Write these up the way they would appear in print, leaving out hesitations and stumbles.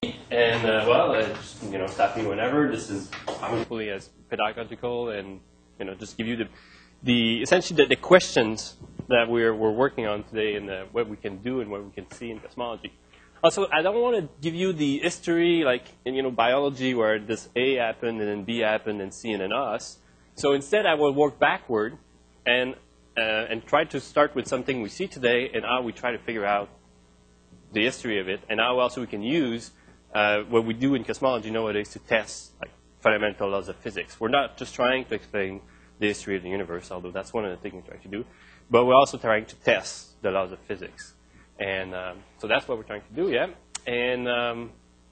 And well, just, stop me whenever. This is hopefully as pedagogical, and just give you essentially the questions that we're working on today, and what we can do and what we can see in cosmology. Also, I don't want to give you the history like in biology where this A happened and then B happened and C and then us. So instead, I will work backward and try to start with something we see today and how we try to figure out the history of it, and how also we can use what we do in cosmology nowadays to test like fundamental laws of physics. We're not just trying to explain the history of the universe, although that's one of the things we're trying to do, but we're also trying to test the laws of physics. And so that's what we're trying to do, yeah? And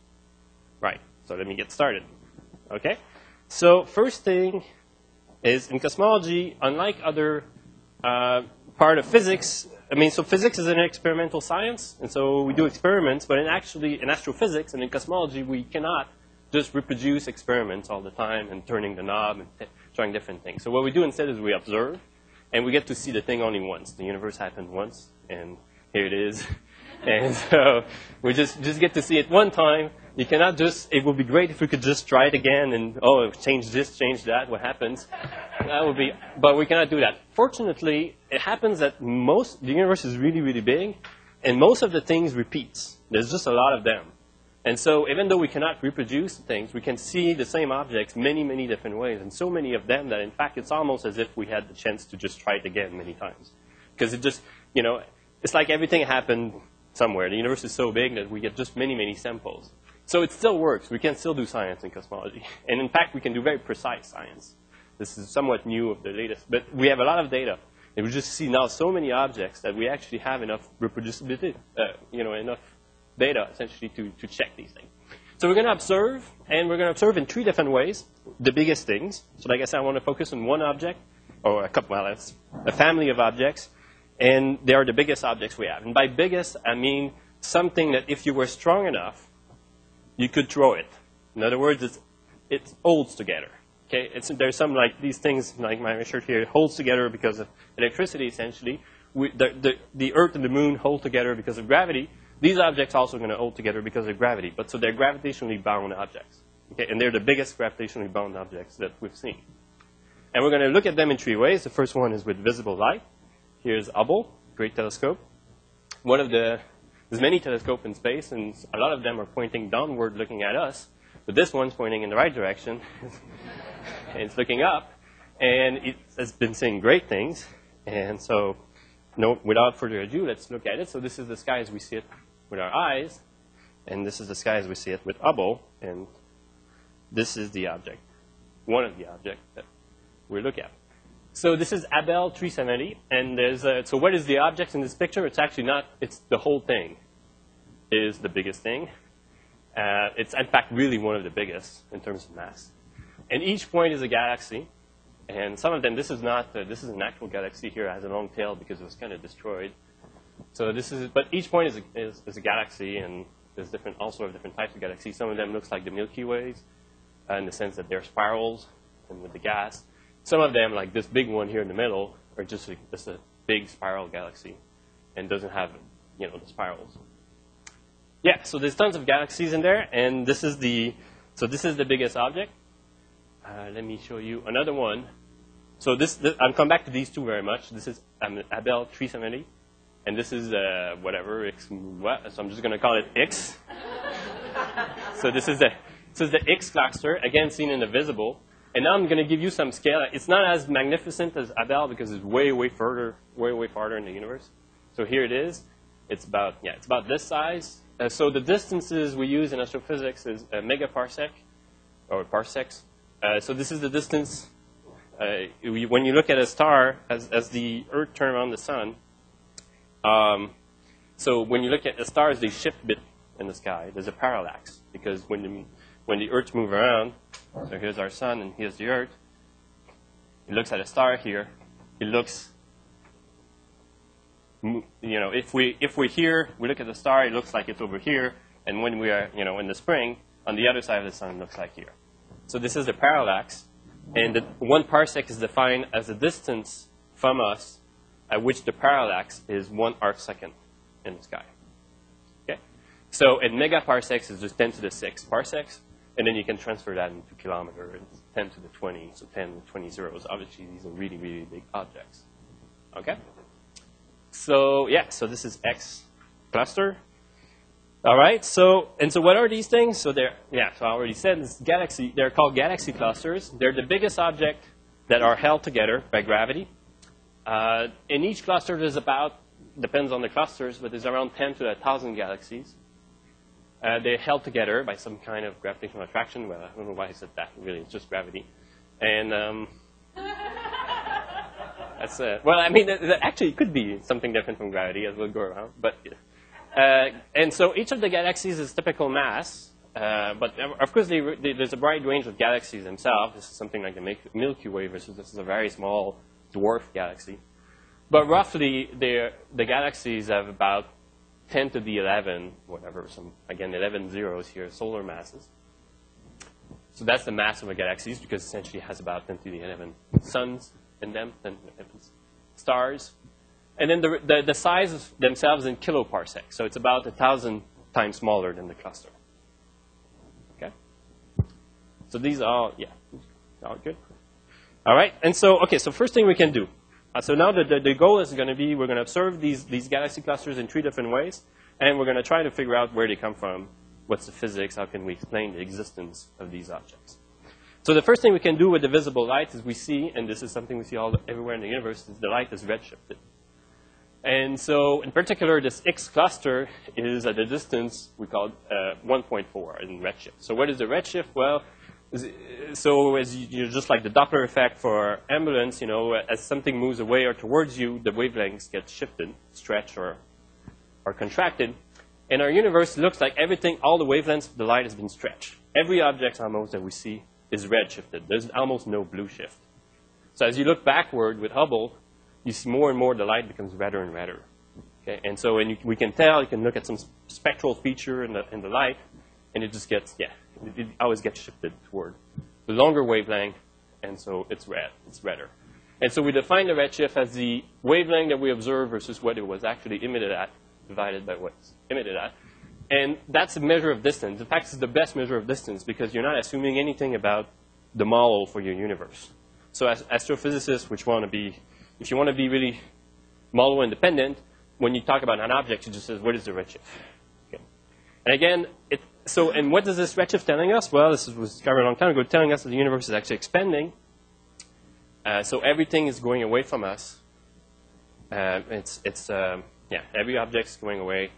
right, so let me get started, okay? So first thing is in cosmology, unlike other part of physics, so physics is an experimental science, and so we do experiments, but in astrophysics and in cosmology, we cannot just reproduce experiments all the time and turning the knob and trying different things. So what we do instead is we observe, and we get to see the thing only once. The universe happened once, and here it is. And so we just get to see it one time. You cannot just, it would be great if we could just try it again and, change this, change that, what happens? That would be, but we cannot do that. Fortunately, it happens that the universe is really, really big, and most of the things repeats. There's just a lot of them. And so even though we cannot reproduce things, we can see the same objects many, many different ways, and so many of them that, in fact, it's almost as if we had the chance to just try it again many times. Because it just, it's like everything happened somewhere. The universe is so big that we get just many, many samples. So it still works. We can still do science in cosmology. And in fact, we can do very precise science. This is somewhat new of the latest. But we have a lot of data. And we just see now so many objects that we actually have enough reproducibility, enough data, essentially, to check these things. So we're going to observe, and we're going to observe in 3 different ways, the biggest things. So like I said, I want to focus on one object, or a couple, it's a family of objects. And they are the biggest objects we have. And by biggest, I mean something that if you were strong enough, you could throw it. In other words, it holds together. Okay, there's some like these things, like my shirt here, it holds together because of electricity, essentially. The Earth and the Moon hold together because of gravity. These objects also are going to hold together because of gravity. But so they're gravitationally bound objects. Okay, and they're the biggest gravitationally bound objects that we've seen. And we're going to look at them in 3 ways. The first one is with visible light. Here's Hubble, great telescope. There's many telescopes in space, and a lot of them are pointing downward looking at us. But this one's pointing in the right direction. And it's looking up. And it has been saying great things. And so without further ado, let's look at it. So this is the sky as we see it with our eyes. And this is the sky as we see it with Hubble. And this is the object, one of the objects that we look at. So this is Abell 370, and so what is the object in this picture? It's actually not, it's the whole thing is the biggest thing. It's in fact really one of the biggest in terms of mass. And each point is a galaxy, and some of them, this is an actual galaxy here. It has a long tail because it was kind of destroyed. So but each point is a galaxy, and there's also different types of galaxies. Some of them looks like the Milky Ways, in the sense that they're spirals and with the gas. Some of them, like this big one here in the middle, are just a big spiral galaxy and doesn't have, the spirals. Yeah, so there's tons of galaxies in there, and this is the biggest object. Let me show you another one. So I'll come back to these 2 very much. This is Abell 370, and this is whatever X. So I'm just going to call it X. So this is the X cluster, again seen in the visible. And now I'm going to give you some scale. It's not as magnificent as Abell because it's way, way farther in the universe. So here it is. It's about this size. So the distances we use in astrophysics is megaparsec, or parsecs. So this is the distance when you look at a star as the Earth turns around the sun. So when you look at the stars, they shift a bit in the sky. There's a parallax because when the Earth moves around, so here's our sun and here's the Earth. It looks at a star here. It looks, if we're here, we look at the star, it looks like it's over here. And when we are, in the spring, on the other side of the sun, it looks like here. So this is the parallax. And 1 parsec is defined as the distance from us at which the parallax is 1 arcsecond in the sky. Okay? So in megaparsecs is just 10 to the 6 parsecs, and then you can transfer that into kilometer. It's 10 to the 20, so 10 to 20 zeros. Obviously, these are really, really big objects. Okay? So yeah, so this is X cluster. All right, so what are these things? So so I already said this galaxy, they're called galaxy clusters. They're the biggest object that are held together by gravity. In each cluster, there's depends on the clusters, but there's around 10 to 1,000 galaxies. They're held together by some kind of gravitational attraction. Well, I don't know why I said that. Really, it's just gravity. And that's well, I mean, actually, it could be something different from gravity as we'll go around. But and so each of the galaxies is typical mass. But of course, there's a wide range of galaxies themselves. This is something like the Milky Way versus this is a very small dwarf galaxy. But roughly, the galaxies have about 10 to the 11, whatever, 11 zeros here, solar masses. So that's the mass of a galaxy, because essentially it has about 10 to the 11 suns in them, 10 to the 11 stars. And then the size themselves in kiloparsecs. So it's about 1,000 times smaller than the cluster. Okay? So these are, all good. All right, and so first thing we can do. So now the goal is going to be we're going to observe these galaxy clusters in 3 different ways, and we're going to try to figure out where they come from, what's the physics, how can we explain the existence of these objects. So the first thing we can do with the visible light is we see, and this is something we see everywhere in the universe, is the light is redshifted. And so in particular, this X cluster is at a distance we call 1.4 in redshift. So what is the redshift? Well, so as just like the Doppler effect for ambulance, as something moves away or towards you, the wavelengths get shifted, stretched or contracted. In our universe, it looks like all the wavelengths of the light has been stretched. Every object almost that we see is redshifted. There's almost no blue shift. So as you look backward with Hubble, you see more and more the light becomes redder and redder. Okay? And so we can tell, you can look at some spectral feature in the light, and it just gets, it always gets shifted toward the longer wavelength, and so it's redder. And so we define the redshift as the wavelength that we observe versus what it was actually emitted at, divided by what's emitted at. And that's a measure of distance. In fact, it's the best measure of distance because you're not assuming anything about the model for your universe. So as astrophysicists, if you want to be really model independent, when you talk about an object, you just say, what is the redshift? Okay. And again, and what is this redshift telling us? Well, this was discovered a long time ago, telling us that the universe is actually expanding. So everything is going away from us. Every object is going away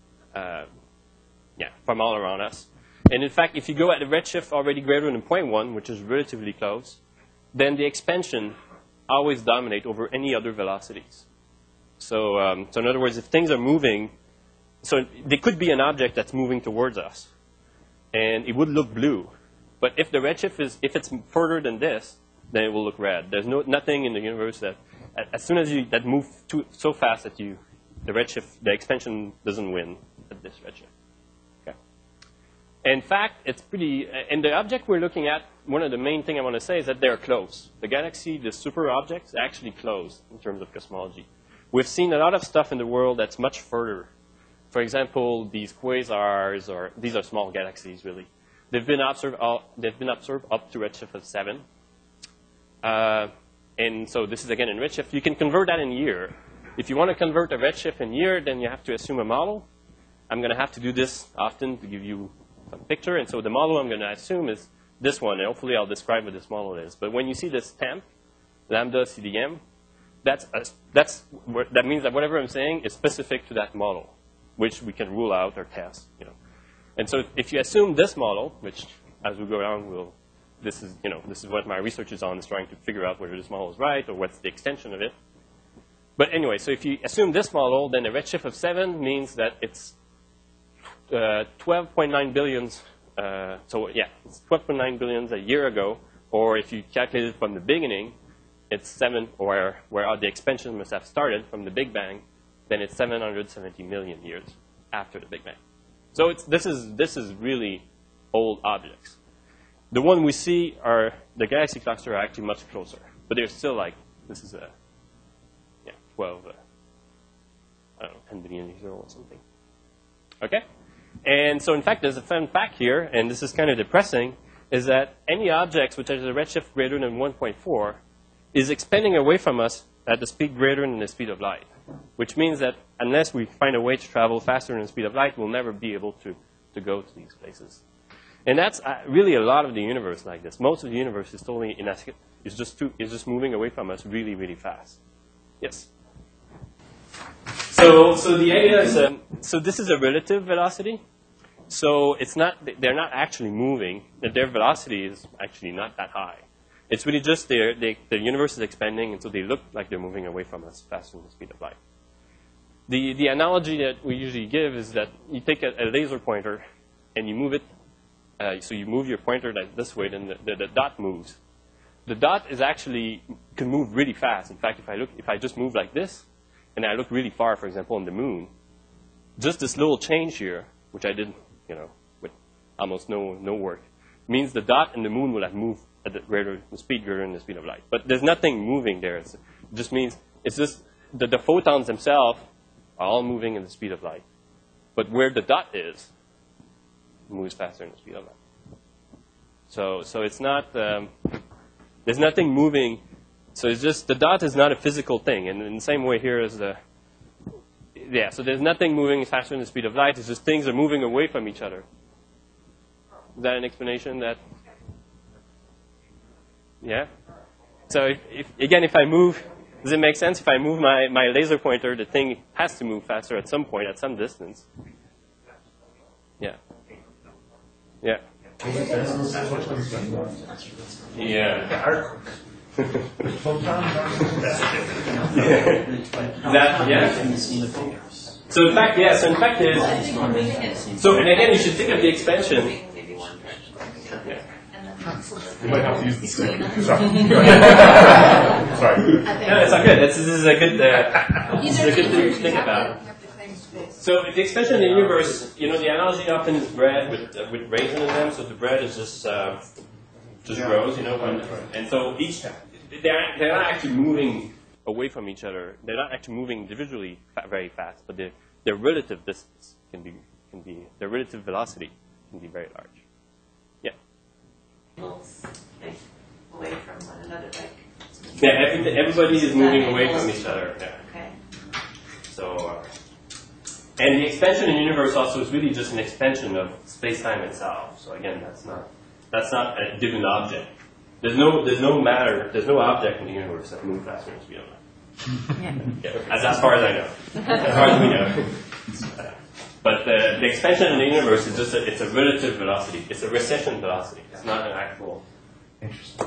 from all around us. And in fact, if you go at a redshift already greater than 0.1, which is relatively close, then the expansion always dominate over any other velocities. So in other words, if things are moving, so there could be an object that's moving towards us, and it would look blue. But if the redshift if it's further than this, then it will look red. There's nothing in the universe that, as soon as that move so fast that the expansion doesn't win at this redshift. Okay. In fact, it's pretty, and the object we're looking at, one of the main things I want to say is that they're close. The galaxy, the super objects, are actually close in terms of cosmology. We've seen a lot of stuff in the world that's much further. For example, these quasars, or these are small galaxies, really. They've been observed up to redshift of 7. And so this is, again, in redshift. You can convert that in year. If you want to convert a redshift in year, then you have to assume a model. I'm going to have to do this often to give you some picture. And so the model I'm going to assume is this one. And hopefully, I'll describe what this model is. But when you see this temp, lambda CDM, that means that whatever I'm saying is specific to that model, which we can rule out or test. And so if you assume this model, which as we go on, this is what my research is on, is trying to figure out whether this model is right or what's the extension of it. But anyway, so if you assume this model, then a redshift of 7 means that it's 12.9 billions. It's 12.9 billions a year ago. Or if you calculate it from the beginning, it's 7, or where the expansion must have started from the Big Bang, then it's 770 million years after the Big Bang. So this is really old objects. The one we see the galaxy cluster are actually much closer, but they're still like, this is 12, 10 billion years old or something. Okay? And so, in fact, there's a fun fact here, and this is kind of depressing, is that any objects which has a redshift greater than 1.4 is expanding away from us at the speed greater than the speed of light, which means that unless we find a way to travel faster than the speed of light, we'll never be able to go to these places. And that's really a lot of the universe like this. Most of the universe is totally inescapable. It's just moving away from us really, really fast. Yes? So the idea is, so this is a relative velocity. So it's not, they're not actually moving. Their velocity is actually not that high. It's really just the universe is expanding, and so they look like they're moving away from us faster than the speed of light. The analogy that we usually give is that you take a laser pointer and you move it. So you move your pointer like this way, then the dot moves. The dot is actually can move really fast. In fact, if I just move like this, and I look really far, for example, on the moon, just this little change here, which I did, with almost no work, means the dot and the moon will have moved at the speed greater than the speed of light. But there's nothing moving there. It just means it's just the photons themselves are all moving at the speed of light. But where the dot is, moves faster than the speed of light. So it's not, there's nothing moving. So it's just, the dot is not a physical thing. And in the same way here is so there's nothing moving faster than the speed of light. It's just things are moving away from each other. Is that an explanation that? Yeah? So if I move, does it make sense? If I move my laser pointer, the thing has to move faster at some point, at some distance. Yeah. Yeah. Yeah. So in fact, so and again, you should think of the expansion. Yeah. You might have to use the stick. Sorry. No, it's not good. This is a good thing to think about. So the expansion of the universe, the analogy often is bread with raisin in them. So the bread is just grows, and so they're not actually moving away from each other. They're not actually moving individually very fast, but their relative distance can be their relative velocity can be very large. Yeah. Like away from one another, Everybody is moving away from each other. Yeah. Okay. So, and the expansion in the universe also is really just an expansion of space-time itself. So again, that's not a given object. There's no matter, there's no object in the universe that moves faster than the speed of light. Yeah. As far as I know, as far as we know. But the expansion in the universe is just it's a relative velocity. It's a recession velocity. It's not an actual. Interesting.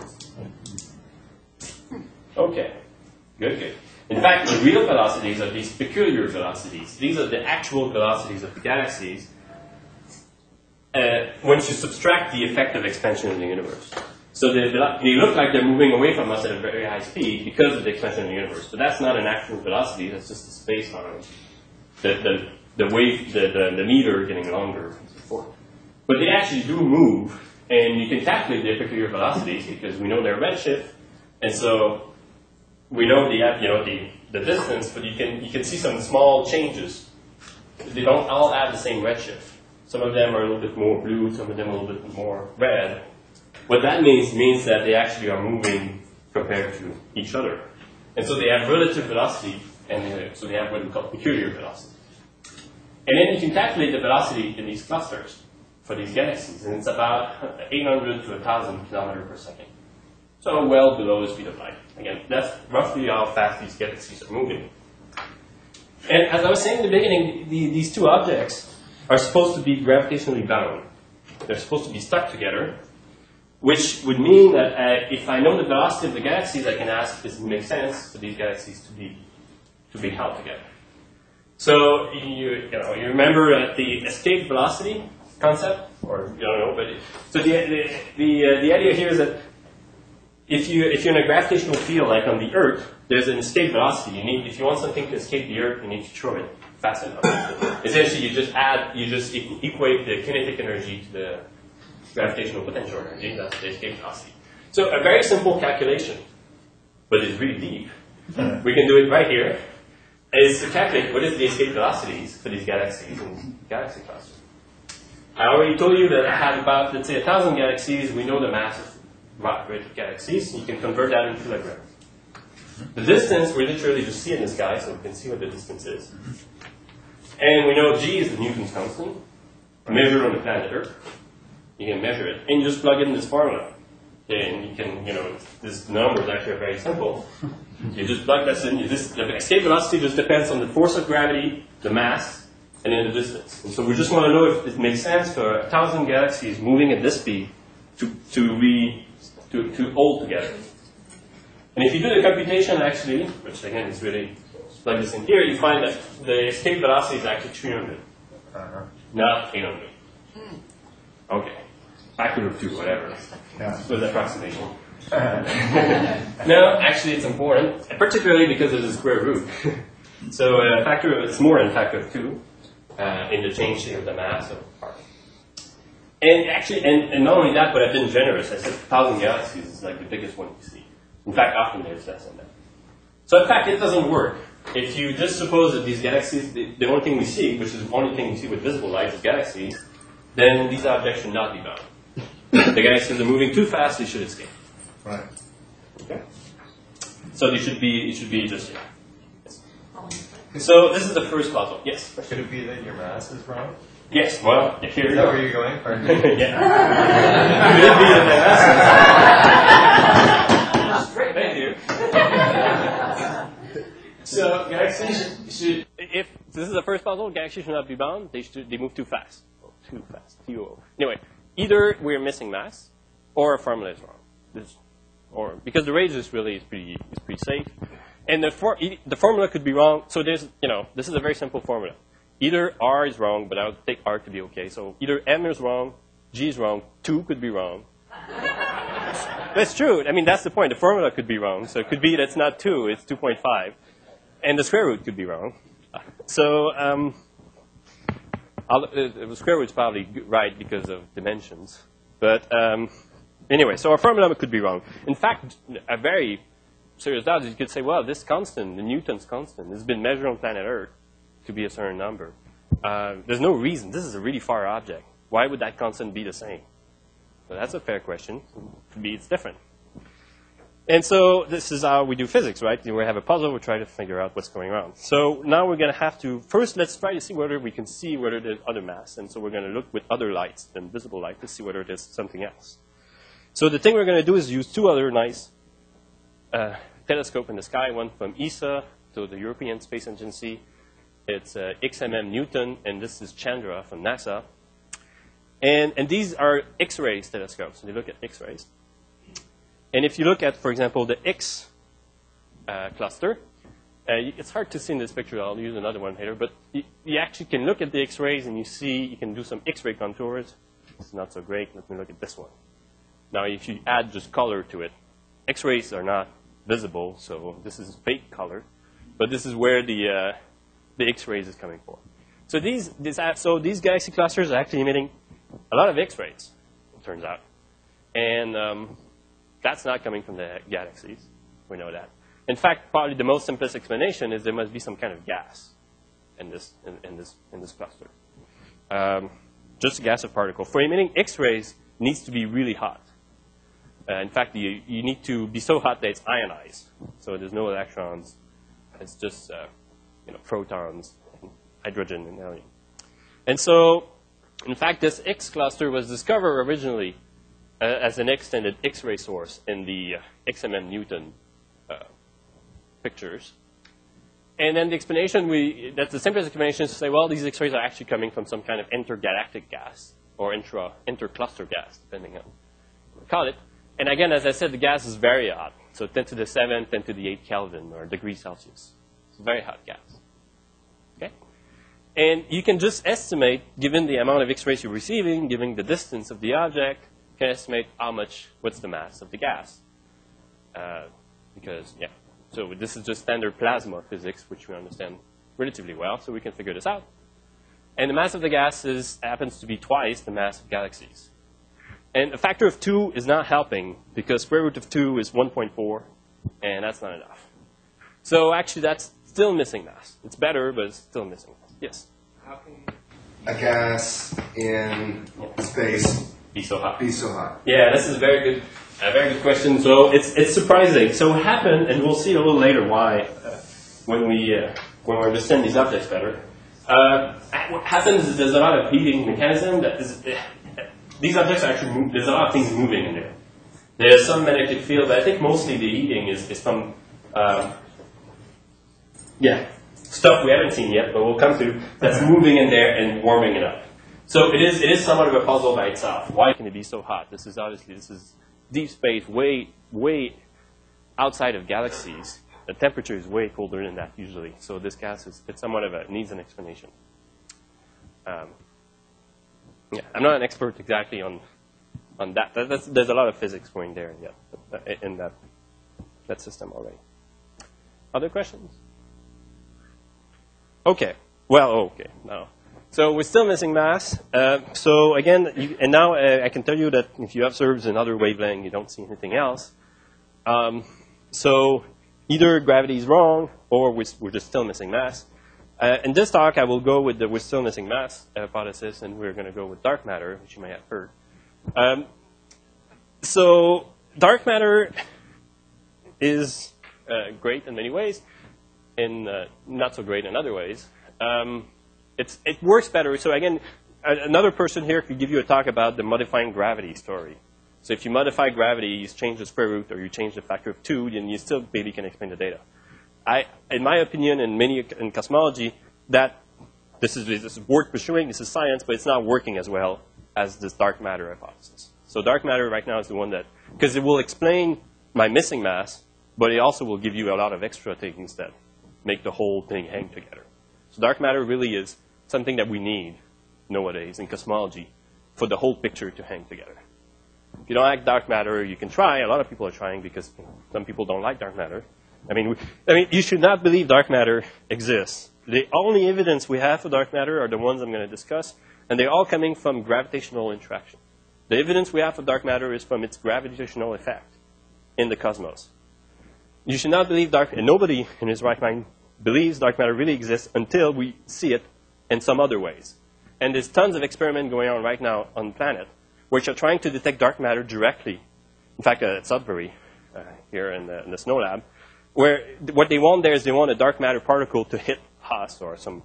Okay. Good. In fact, the real velocities are these peculiar velocities. These are the actual velocities of the galaxies once you subtract the effect of expansion in the universe. So they look like they're moving away from us at a very high speed because of the expansion in the universe. So that's not an actual velocity. That's just the space time. The wave, the meter getting longer and so forth. But they actually do move, and you can calculate their peculiar velocities because we know their redshift, and so we know the distance, but you can see some small changes. They don't all have the same redshift. Some of them are a little bit more blue, some of them a little bit more red. What that means that they actually are moving compared to each other. And so they have relative velocity, and so they have what we call peculiar velocity. And then you can calculate the velocity in these clusters for these galaxies, and it's about 800 to 1,000 kilometers per second. So well below the speed of light. Again, that's roughly how fast these galaxies are moving. And as I was saying in the beginning, these two objects are supposed to be gravitationally bound. They're supposed to be stuck together, which would mean that if I know the velocity of the galaxies, I can ask, does it make sense for these galaxies to be held together? So you remember the escape velocity concept, or you don't know, but so the idea here is that if you're in a gravitational field like on the Earth, there's an escape velocity. If you want something to escape the Earth, you need to throw it fast enough. Essentially, you just equate the kinetic energy to the gravitational potential energy. That's the escape velocity. So a very simple calculation, but it's really deep. We can do it right here. Is to calculate what is the escape velocities for these galaxies and galaxy clusters. I already told you that I have about, let's say, 1,000 galaxies. We know the mass of rock rate of galaxies. You can convert that into kilograms. The distance, we literally just see in the sky, so we can see what the distance is. And we know G is the Newton's constant, measured on the planet Earth. You can measure it, and you just plug it in this formula. And you can, this number is actually very simple. You just plug this in. The escape velocity just depends on the force of gravity, the mass, and then the distance. And so we just want to know if it makes sense for 1,000 galaxies moving at this speed to hold together. And if you do the computation, actually, which again is really, plug this in here, you find that the escape velocity is actually 300, not 800. Okay. Factor of 2, whatever. Yeah. With approximation. No, actually it's important, particularly because of the square root. So it's more than factor of 2 in the change of the mass of the particle. And actually, and not only that, but I've been generous. I said 1,000 galaxies is like the biggest one you see. In fact, often there's less than that. So in fact, it doesn't work. If you just suppose that these galaxies, the only thing we see, which is the only thing we see with visible light is galaxies, then these objects should not be bound. The galaxies are moving too fast, they should escape. Right. Okay? So it should be just here. Yes. So this is the first puzzle. Yes? Could it be that your mass is wrong? Yes, well, here Is you that go. where you're going? Pardon? Yeah. Could it be that my mass is Thank you. So galaxies should, if this is the first puzzle, galaxies should not be bound. They move too fast. Too fast. Anyway, either we're missing mass, or our formula is wrong. Because the radius really is pretty safe, and the formula could be wrong. So there's this is a very simple formula. Either R is wrong, but I'll take R to be okay. So either M is wrong, G is wrong, 2 could be wrong. That's true. I mean, that's the point. The formula could be wrong. So it could be that it's not 2, it's 2.5. And the square root could be wrong. So the square root is probably right because of dimensions. But anyway, so our formula could be wrong. In fact, a very serious doubt is you could say, well, this constant, the Newton's constant, has been measured on planet Earth to be a certain number. There's no reason. This is a really far object. Why would that constant be the same? Well, that's a fair question. Could be it's different. And so this is how we do physics, right? We have a puzzle. We try to figure out what's going on. So now we're going to have to, first let's try to see whether we can see whether there's other mass. And so we're going to look with other lights than visible light to see whether there's something else. So the thing we're going to do is use 2 other nice telescopes in the sky, one from ESA, so the European Space Agency. It's XMM Newton, and this is Chandra from NASA. And these are X-rays telescopes. They look at X-rays. And if you look at, for example, the X cluster, it's hard to see in this picture. I'll use another one later. But you actually can look at the X-rays, and you can do some X-ray contours. It's not so great. Let me look at this one. Now, if you add just color to it, X-rays are not visible, so this is fake color. But this is where the X-rays is coming from. So these galaxy clusters are actually emitting a lot of X-rays, it turns out. And that's not coming from the galaxies. We know that. In fact, probably the most simplest explanation is there must be some kind of gas in this cluster. Just a gas of particle. For emitting X-rays, it needs to be really hot. In fact, you need to be so hot that it's ionized. So there's no electrons. It's just protons, and hydrogen, and helium. And so, in fact, this X cluster was discovered originally as an extended X-ray source in the XMM Newton pictures. And then the explanation, that's the simplest explanation is to say, well, these X-rays are actually coming from some kind of intergalactic gas or intercluster gas, depending on what we call it. And again, as I said, the gas is very hot. So 10 to the 7, 10 to the 8 Kelvin or degrees Celsius. It's a very hot gas. Okay? And you can just estimate, given the amount of X-rays you're receiving, given the distance of the object, you can estimate what's the mass of the gas. So this is just standard plasma physics, which we understand relatively well, so we can figure this out. And the mass of the gas happens to be twice the mass of galaxies. And a factor of 2 is not helping, because square root of 2 is 1.4, and that's not enough. So actually, that's still missing mass. It's better, but it's still missing mass. Yes? How can a gas in space be so hot? be so hot? Yeah, this is a very good question. So it's surprising. So what happened, and we'll see a little later why when we understand these objects better. What happens is there's a lot of heating mechanism that is, these objects actually move. There's a lot of things moving in there. There's some magnetic field, but I think mostly the heating is from stuff we haven't seen yet, but we'll come to, that's moving in there and warming it up. So it is somewhat of a puzzle by itself. Why can it be so hot? This is deep space, way outside of galaxies. The temperature is way colder than that usually. So this gas it's somewhat of a needs an explanation. I'm not an expert exactly on that. There's a lot of physics going there in that system already. Other questions? Okay. Well, okay. No. So we're still missing mass. So again, now I can tell you that if you observe another wavelength, you don't see anything else. So either gravity is wrong, or we're just still missing mass. In this talk, I will go with the we're still missing mass hypothesis, and we're going to go with dark matter, which you may have heard. So dark matter is great in many ways, and not so great in other ways. It works better. So again, another person here could give you a talk about the modifying gravity story. So if you modify gravity, you change the square root, or you change the factor of 2, then you still maybe can explain the data. In my opinion, in cosmology, that this is worth pursuing. This is science, but it's not working as well as this dark matter hypothesis. So dark matter right now is the one that, because it will explain my missing mass, but it also will give you a lot of extra things that make the whole thing hang together. So dark matter really is something that we need nowadays in cosmology for the whole picture to hang together. If you don't like dark matter, you can try. A lot of people are trying because some people don't like dark matter. I mean, you should not believe dark matter exists. The only evidence we have for dark matter are the ones I'm going to discuss, and they're all coming from gravitational interaction. The evidence we have for dark matter is from its gravitational effect in the cosmos. You should not believe and nobody in his right mind believes dark matter really exists until we see it in some other ways. And there's tons of experiments going on right now on the planet which are trying to detect dark matter directly. In fact, at Sudbury, here in the Snow Lab, where what they want there is they want a dark matter particle to hit us or some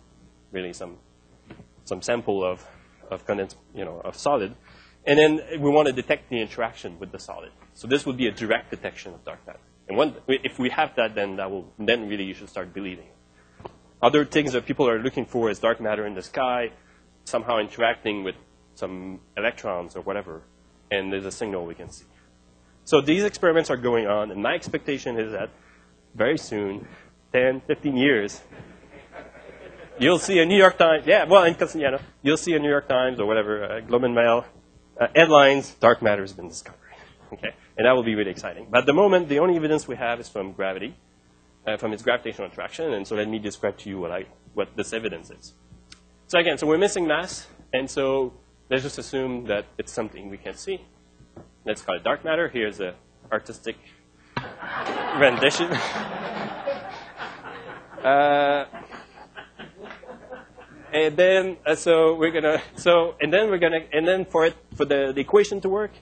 sample of condensed, of solid, and then we want to detect the interaction with the solid. So this would be a direct detection of dark matter. And if we have that, then really you should start believing it. Other things that people are looking for is dark matter in the sky, somehow interacting with some electrons or whatever, and there's a signal we can see. So these experiments are going on, and my expectation is that very soon, 10, 15 years, you'll see a New York Times, you'll see a New York Times or whatever, Globe and Mail, headlines, dark matter has been discovered. Okay? And that will be really exciting. But at the moment, the only evidence we have is from gravity, from its gravitational attraction, and so let me describe to you what this evidence is. So again, we're missing mass, and so let's just assume that it's something we can't see. Let's call it dark matter. Here's an artistic rendition. And then for the equation to work,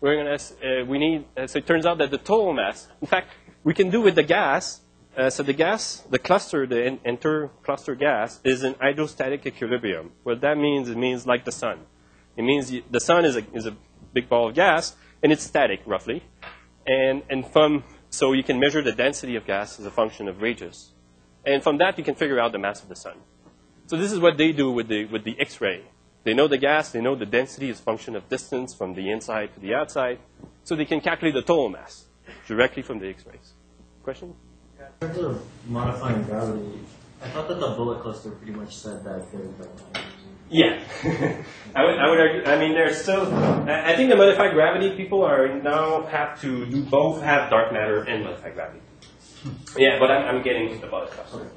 so it turns out that the total mass, in fact, we can do with the gas. So the gas, the cluster, the inter-cluster gas, is in hydrostatic equilibrium. What that means, it means like the sun. It means the sun is a big ball of gas, and it's static, roughly. So you can measure the density of gas as a function of radius. And from that, you can figure out the mass of the sun. So this is what they do with the X-ray. They know the gas, they know the density is a function of distance from the inside to the outside. So they can calculate the total mass directly from the X-rays. Question? In terms of modifying gravity, I thought that the bullet cluster pretty much said that there's like... Yeah. I would argue, there's still... I think the modified gravity people have to do both have dark matter and modified gravity. Yeah, but I'm getting to the bullet cluster.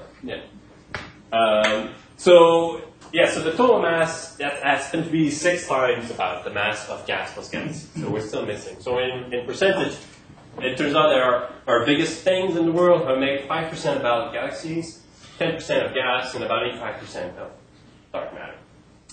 So, so the total mass has to be 6 times about the mass of gas plus gas. So we're still missing. So in percentage, it turns out that our biggest things in the world make 5% about galaxies, 10% of gas, and about 85% of dark matter.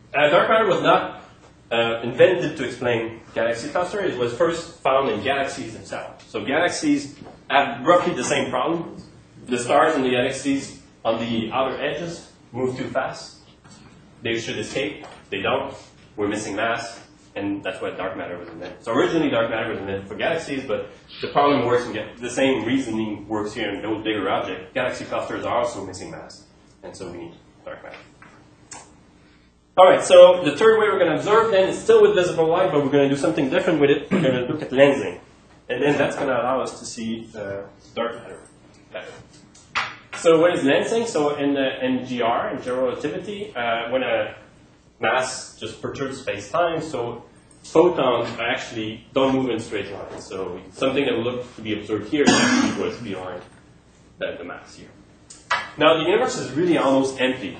Dark matter was not invented to explain galaxy cluster. It was first found in galaxies themselves. So galaxies have roughly the same problem. The stars in the galaxies on the outer edges move too fast. They should escape. They don't. We're missing mass. And that's why dark matter was invented. So originally dark matter was invented for galaxies, but the problem works and the same reasoning works here in those bigger objects. Galaxy clusters are also missing mass. And so we need dark matter. All right, so the third way we're going to observe then is still with visible light, but we're going to do something different with it. We're going to look at lensing. And then that's going to allow us to see dark matter better. So what is lensing? So in GR, in general relativity, when a mass just perturbs space-time, so photons actually don't move in straight lines. So something that will look to be observed here is actually what's behind the mass here. Now the universe is really almost empty.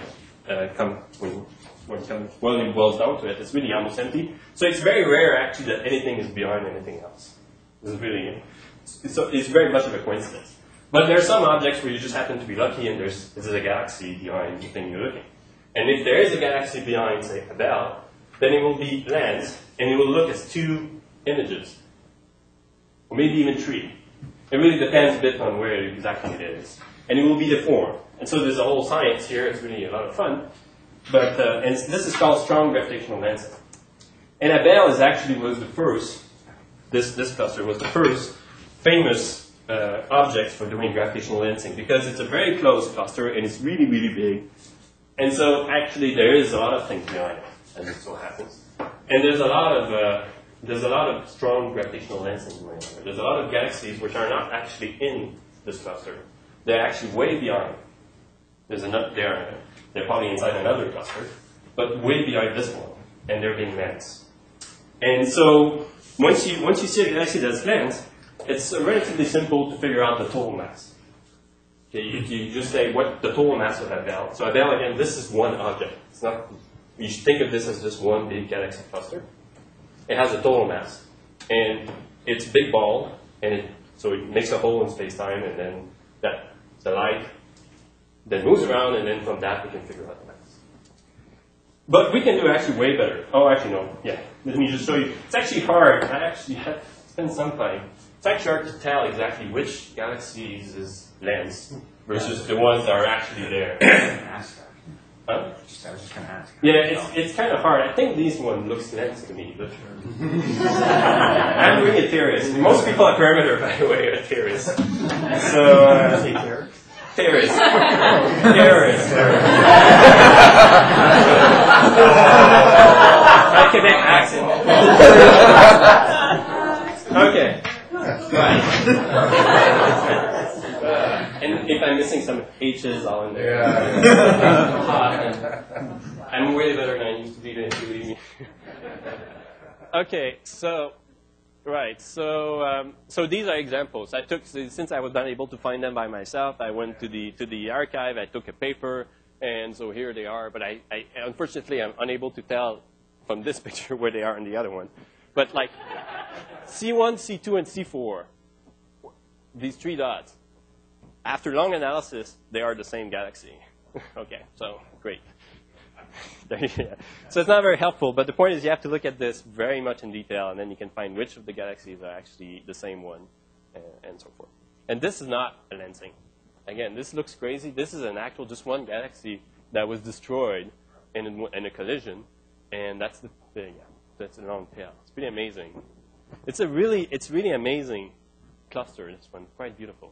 When it boils down to it, it's really almost empty. So it's very rare actually that anything is behind anything else. This is really, it's very much of a coincidence. But there are some objects where you just happen to be lucky and this is a galaxy behind the thing you're looking. And if there is a galaxy behind, say, a bell, then it will be lensed and it will look as two images. Or maybe even three. It really depends a bit on where exactly it is. And it will be deformed. And so there's a whole science here. It's really a lot of fun. But and this is called strong gravitational lensing. And Abel was the first, this cluster was the first famous object for doing gravitational lensing because it's a very close cluster and it's really, really big. And so actually there is a lot of things behind it, as it so happens. And there's a lot of strong gravitational lensing going on. There's a lot of galaxies which are not actually in this cluster. They're actually way beyond. They're probably inside another cluster, but way behind this one, and they're being lensed. And so once you see a galaxy that's lensed, it's relatively simple to figure out the total mass. Okay, you just say what the total mass of Abel. So Abel, again, this is one object. It's not. You should think of this as just one big galaxy cluster. It has a total mass, and it's a big ball, and so it makes a hole in space-time, and then the light then moves around, and then from that we can figure out the mass. But we can do actually way better. Oh, actually no. Yeah. Let me just show you. It's actually hard. I actually have spent some time. It's actually hard to tell exactly which galaxies is lensed versus the ones that are actually there. Huh? I was just going to ask. Yeah, it's kind of hard. I think this one looks lensed to me, but I'm really a theorist. Most people at Perimeter, by the way, are theorists. So, theorist. I connect accent. Okay. Right. And if I'm missing some H's all in there. I'm way better than I used to be, believe me. Okay, so these are examples. I took, since I was not able to find them by myself, I went to the archive, I took a paper, and so here they are. But I unfortunately, I'm unable to tell from this picture where they are in the other one. But like C1, C2, and C4, these three dots, after long analysis, they are the same galaxy. Okay, so great. So it's not very helpful, but the point is you have to look at this very much in detail, and then you can find which of the galaxies are actually the same one, and so forth. And this is not a lensing. Again, this looks crazy. This is an actual just one galaxy that was destroyed in a collision, and that's that's a long tail. It's pretty amazing. It's really amazing cluster. This one, quite beautiful.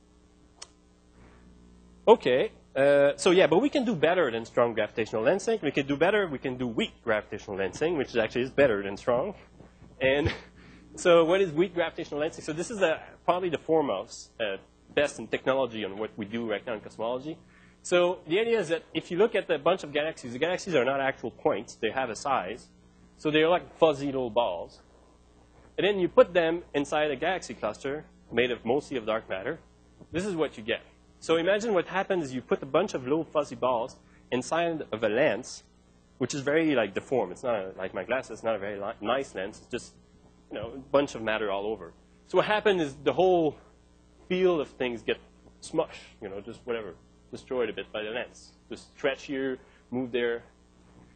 Okay. But we can do better than strong gravitational lensing. We can do weak gravitational lensing, which is better than strong. And so what is weak gravitational lensing? So this is probably the foremost best in technology on what we do right now in cosmology. So the idea is that if you look at a bunch of galaxies, the galaxies are not actual points. They have a size. So they're like fuzzy little balls. And then you put them inside a galaxy cluster made of mostly of dark matter. This is what you get. So imagine what happens is you put a bunch of little fuzzy balls inside of a lens, which is very deformed. It's not like my glasses. It's not a very nice lens. It's just a bunch of matter all over. So what happens is the whole field of things get smushed, just whatever, destroyed a bit by the lens. Just stretch here, move there.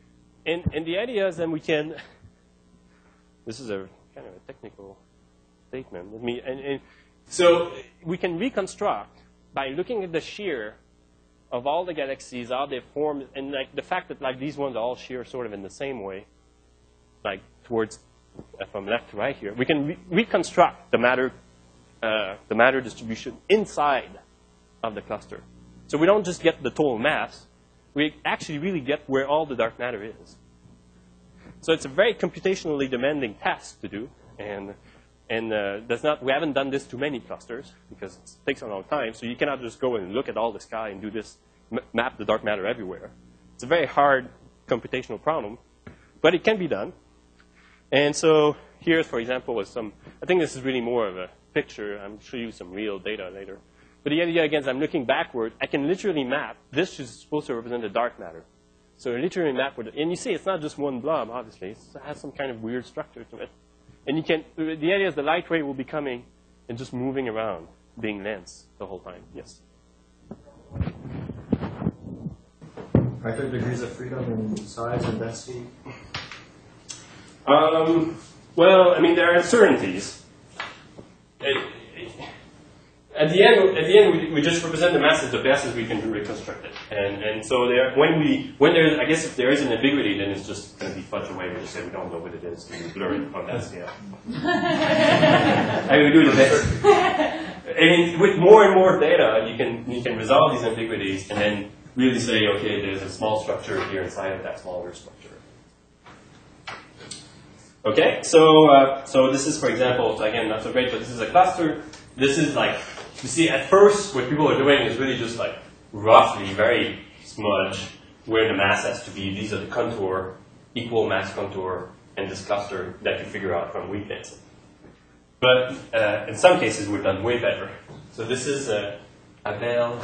And the idea is then we can, this is a kind of a technical statement with me, and so we can reconstruct by looking at the shear of all the galaxies, how they form, and like the fact that like these ones all shear sort of in the same way, like towards from left to right here. We can reconstruct the matter distribution inside of the cluster. So we don't just get the total mass, we actually really get where all the dark matter is. So it's a very computationally demanding task to do, and we haven't done this to many clusters because it takes a long time. So you cannot just go and look at all the sky and do this, map the dark matter everywhere. It's a very hard computational problem, but it can be done. And so here, for example, was some. I think this is really more of a picture. I'm show you some real data later. But the idea again is I'm looking backward. I can literally map. This is supposed to represent the dark matter. So I literally map with it. And you see, it's not just one blob, obviously. It has some kind of weird structure to it. And you can, the idea is the light ray will be coming and just moving around, being lensed the whole time. Yes? Are there degrees of freedom in size and density? Well, I mean, there are uncertainties. At the end, we just represent the mass as the best as we can reconstruct it. And so when there's, I guess if there is an ambiguity, then it's just going to be fudged away. We just say we don't know what it is, and we blur it on that scale. I mean, we do the best. I mean, with more and more data, you can resolve these ambiguities and then really say, okay, there's a small structure here inside of that smaller structure. Okay, so this is, for example, so again, not so great, but this is a cluster. This is like, you see, at first, what people are doing is really just like roughly, very smudge where the mass has to be. These are the contour, equal mass contour, and this cluster that you figure out from weak density. But in some cases, we've done way better. So this is Abel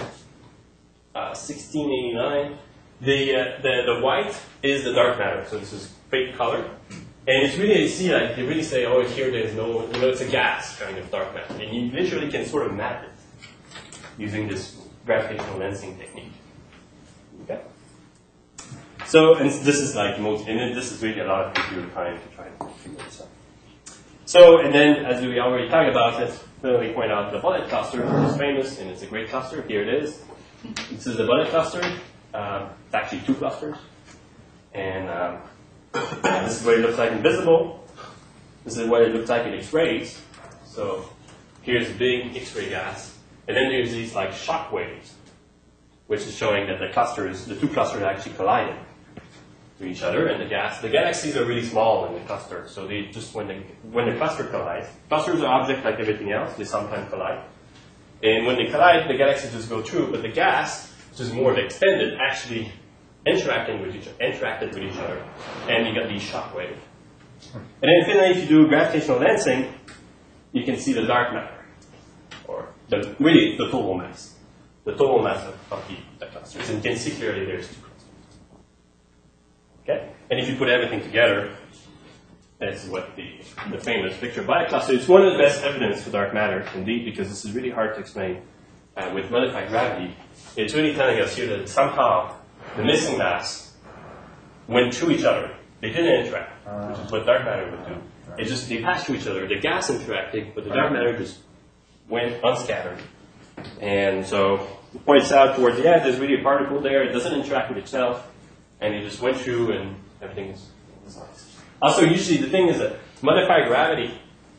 1689. The white is the dark matter, so this is fake color. And it's really, you see, like, they really say, oh, here there's no, it's a gas kind of dark matter. And you literally can sort of map it using this gravitational lensing technique. Okay? So, and this is like most, and this is really a lot of computer time to try to figure this out. So, and then, as we already talked about it, we point out the bullet cluster, which is famous, and it's a great cluster. Here it is. This is the bullet cluster. It's actually two clusters. And this is what it looks like invisible. This is what it looks like in X-rays. So here's a big X-ray gas. And then there's these like shock waves, which is showing that the two clusters actually collided to each other. And the galaxies are really small in the cluster. So they just, when the cluster collides, clusters are objects like everything else. They sometimes collide. And when they collide, the galaxies just go through. But the gas, which is more extended, actually interacted with each other, and you got these shock waves. And then finally, if you do gravitational lensing, you can see the dark matter, or really the total mass of the clusters. And you can see clearly there's two clusters. Okay? And if you put everything together, that's what the famous picture by a cluster. It's one of the best evidence for dark matter, indeed, because this is really hard to explain with modified gravity. It's really telling us here that somehow the missing mass went through each other. They didn't interact, which is what dark matter would do. They passed through each other. The gas interacted, but the dark matter just went unscattered. And so it points out towards the end, there's really a particle there. It doesn't interact with itself, and it just went through, and everything is nice. Also, usually the thing is that modified gravity.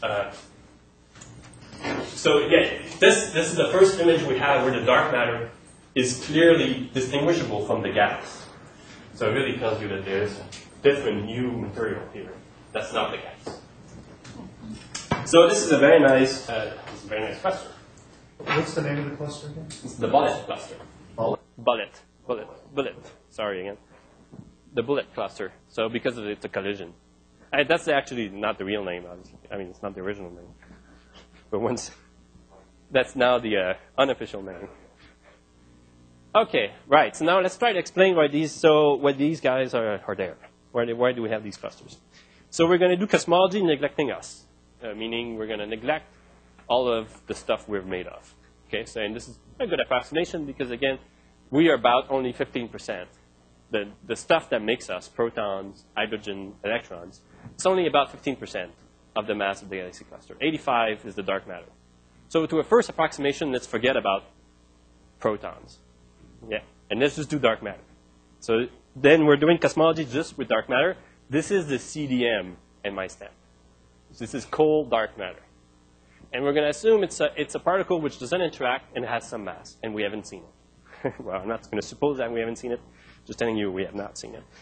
So yeah, this is the first image we have where the dark matter is clearly distinguishable from the gas. So it really tells you that there's a different new material here. That's not the gas. So this is a very nice cluster. What's the name of the cluster again? It's the bullet cluster. Bullet. Sorry again. The bullet cluster. So because of it's a collision. That's actually not the real name, obviously. I mean, it's not the original name. But that's now the unofficial name. Okay, right. So now let's try to explain why these guys are there. Why do we have these clusters? So we're going to do cosmology neglecting us, meaning we're going to neglect all of the stuff we're made of. Okay, so and this is a good approximation because again, we are about only 15% the stuff that makes us, protons, hydrogen, electrons, it's only about 15% of the mass of the galaxy cluster. 85 is the dark matter. So to a first approximation, let's forget about protons. Yeah, and let's just do dark matter. So then we're doing cosmology just with dark matter. This is the CDM in my stamp. So this is cold dark matter. And we're going to assume it's a particle which doesn't interact and has some mass, and we haven't seen it. Well, I'm not going to suppose that we haven't seen it. Just telling you we have not seen it.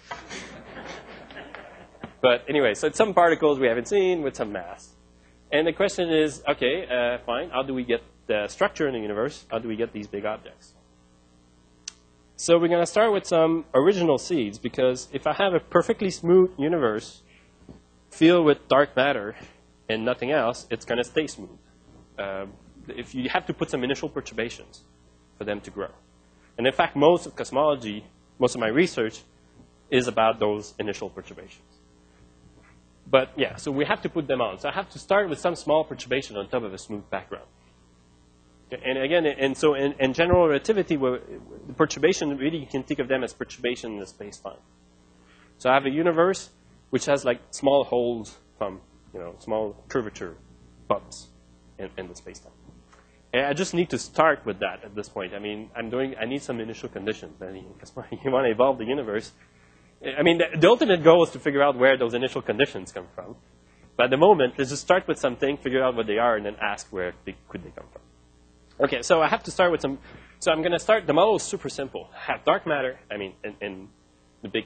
But anyway, so it's some particles we haven't seen with some mass. And the question is, okay, fine, how do we get the structure in the universe? How do we get these big objects? So we're going to start with some original seeds, because if I have a perfectly smooth universe filled with dark matter and nothing else, it's going to stay smooth. If you have to put some initial perturbations for them to grow. And in fact, most of cosmology, most of my research is about those initial perturbations. But yeah, so we have to put them on. So I have to start with some small perturbation on top of a smooth background. Okay, and again, and so in general relativity, the perturbation, really you can think of them as perturbation in the space-time. So I have a universe which has like small holes from, small curvature bumps in the space-time. And I just need to start with that at this point. I mean, I need some initial conditions. I mean, because you want to evolve the universe. I mean, the ultimate goal is to figure out where those initial conditions come from. But at the moment, let's just start with something, figure out what they are, and then ask where could they come from. Okay, so I have to start with some. So I'm going to start. The model is super simple. I have dark matter. I mean, in the big,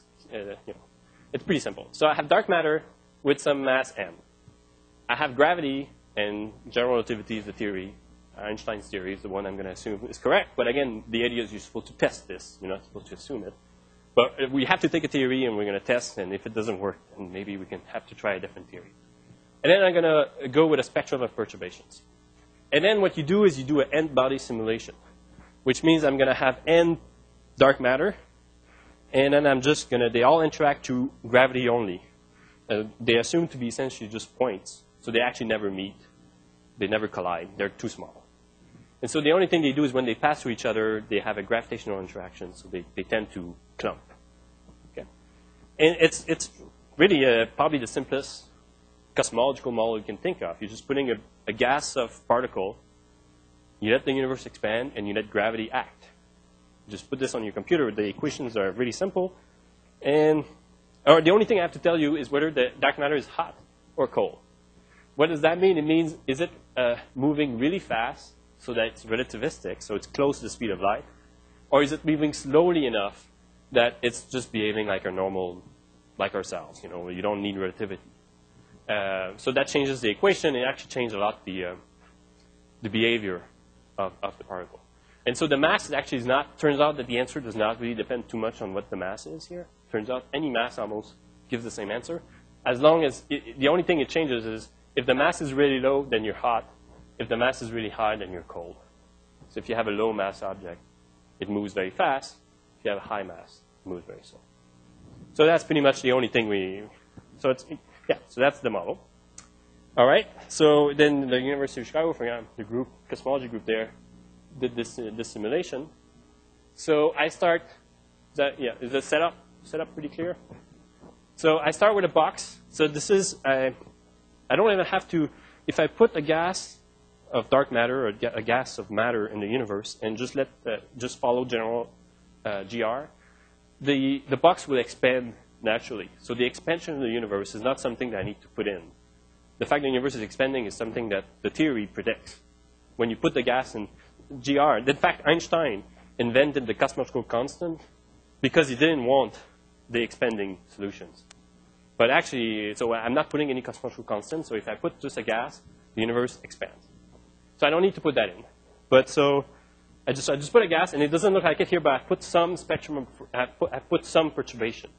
it's pretty simple. So I have dark matter with some mass m. I have gravity, and general relativity is the theory. Einstein's theory is the one I'm going to assume is correct. But again, the idea is you're supposed to test this. You're not supposed to assume it. But we have to take a theory, and we're going to test. And if it doesn't work, then maybe we can have to try a different theory. And then I'm going to go with a spectrum of perturbations. And then what you do is you do an n-body simulation, which means I'm going to have n dark matter, and then I'm just going to, they all interact through gravity only. They assume to be essentially just points, so they actually never meet. They never collide. They're too small. And so the only thing they do is when they pass through each other, they have a gravitational interaction, so they tend to clump. Okay? And it's really probably the simplest cosmological model you can think of. You're just putting a gas of particle, you let the universe expand, and you let gravity act. You just put this on your computer. The equations are really simple. And the only thing I have to tell you is whether the dark matter is hot or cold. What does that mean? It means, is it moving really fast so that it's relativistic, so it's close to the speed of light? Or is it moving slowly enough that it's just behaving like a normal, like ourselves? You don't need relativity. So that changes the equation. It actually changes a lot the behavior of the particle. And so the mass actually is not, turns out that the answer does not really depend too much on what the mass is here. Turns out any mass almost gives the same answer. As long as, the only thing it changes is if the mass is really low, then you're hot. If the mass is really high, then you're cold. So if you have a low mass object, it moves very fast. If you have a high mass, it moves very slow. So that's pretty much the only thing so that's the model. All right. So then the University of Chicago, the group, cosmology group there, did this simulation. So I start. Is the setup pretty clear? So I start with a box. So this is I don't even have to. If I put a gas of dark matter or a gas of matter in the universe and just follow general GR, the box will expand naturally. So the expansion of the universe is not something that I need to put in. The fact that the universe is expanding is something that the theory predicts. When you put the gas in GR, in fact, Einstein invented the cosmological constant because he didn't want the expanding solutions. But actually, so I'm not putting any cosmological constant. So if I put just a gas, the universe expands. So I don't need to put that in. But so I just put a gas, and it doesn't look like it here, but I put some spectrum. I put some perturbations.